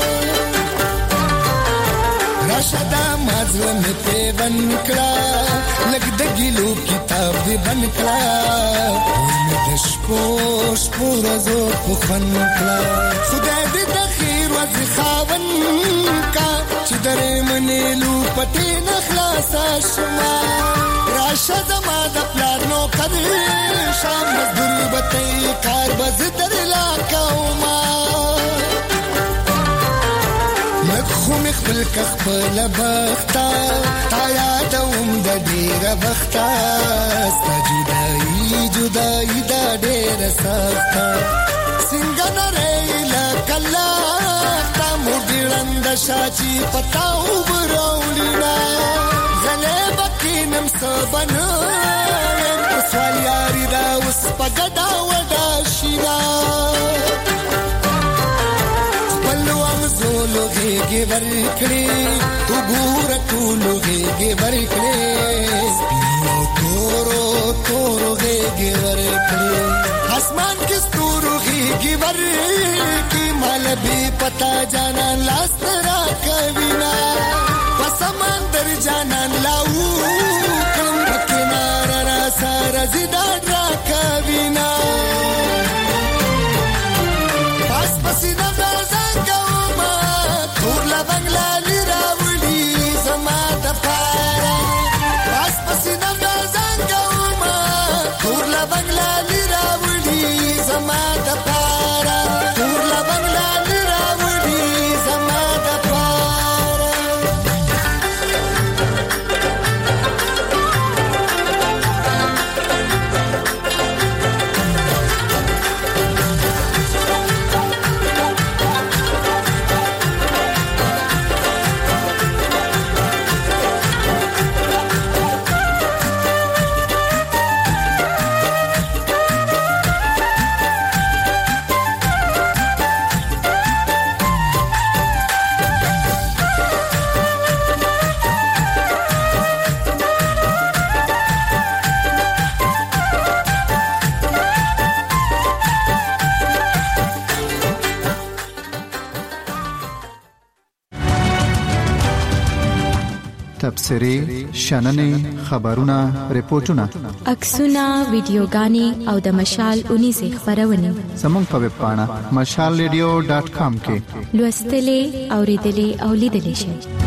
راشدا مازو می په بنکړه لګ د ګلو کتاب دی بنکړه مې د شپوش پورزو په بنکړه خدای دې د خیر وځ خاون کا چې درې منې لو پټې نخلاص شما راشدا ما د پلان نو کړې شام مزدور بتې کار بز در لا کوما خو مخبل کخبل بختا تا یادوم د ډیر بختا ستا جدائی دا ډیر سختا څنګه نریلا کلا تا مودلند شاچی پتاو براولینا غلې بکینم سبنا سوال یاري دا وس پګدا ودا شینا لوګي ورکړي تو ګور ټولوګي ورکړي تورو ورکړي اسمان کې ستوري ورکړي مال به پتا جانا لاس را کوینا پسمندر جانا لاو کلم کنار را سر زیدا را کوینا پس پسینا بنگلا لیراولی زما د پارا پاس پسینه د زنګوما کورلا بنگلا لیراولی زما د پارا کورلا بنگلا لیراولی زما د پارا تبصرې شننې خبرونه ریپورتونه عکسونه ویډیوګانې او د مشال 19 خبرونه زموږ په ویب پاڼه mashalradio.com کې لوستلې اوریدلې او لیدلې شئ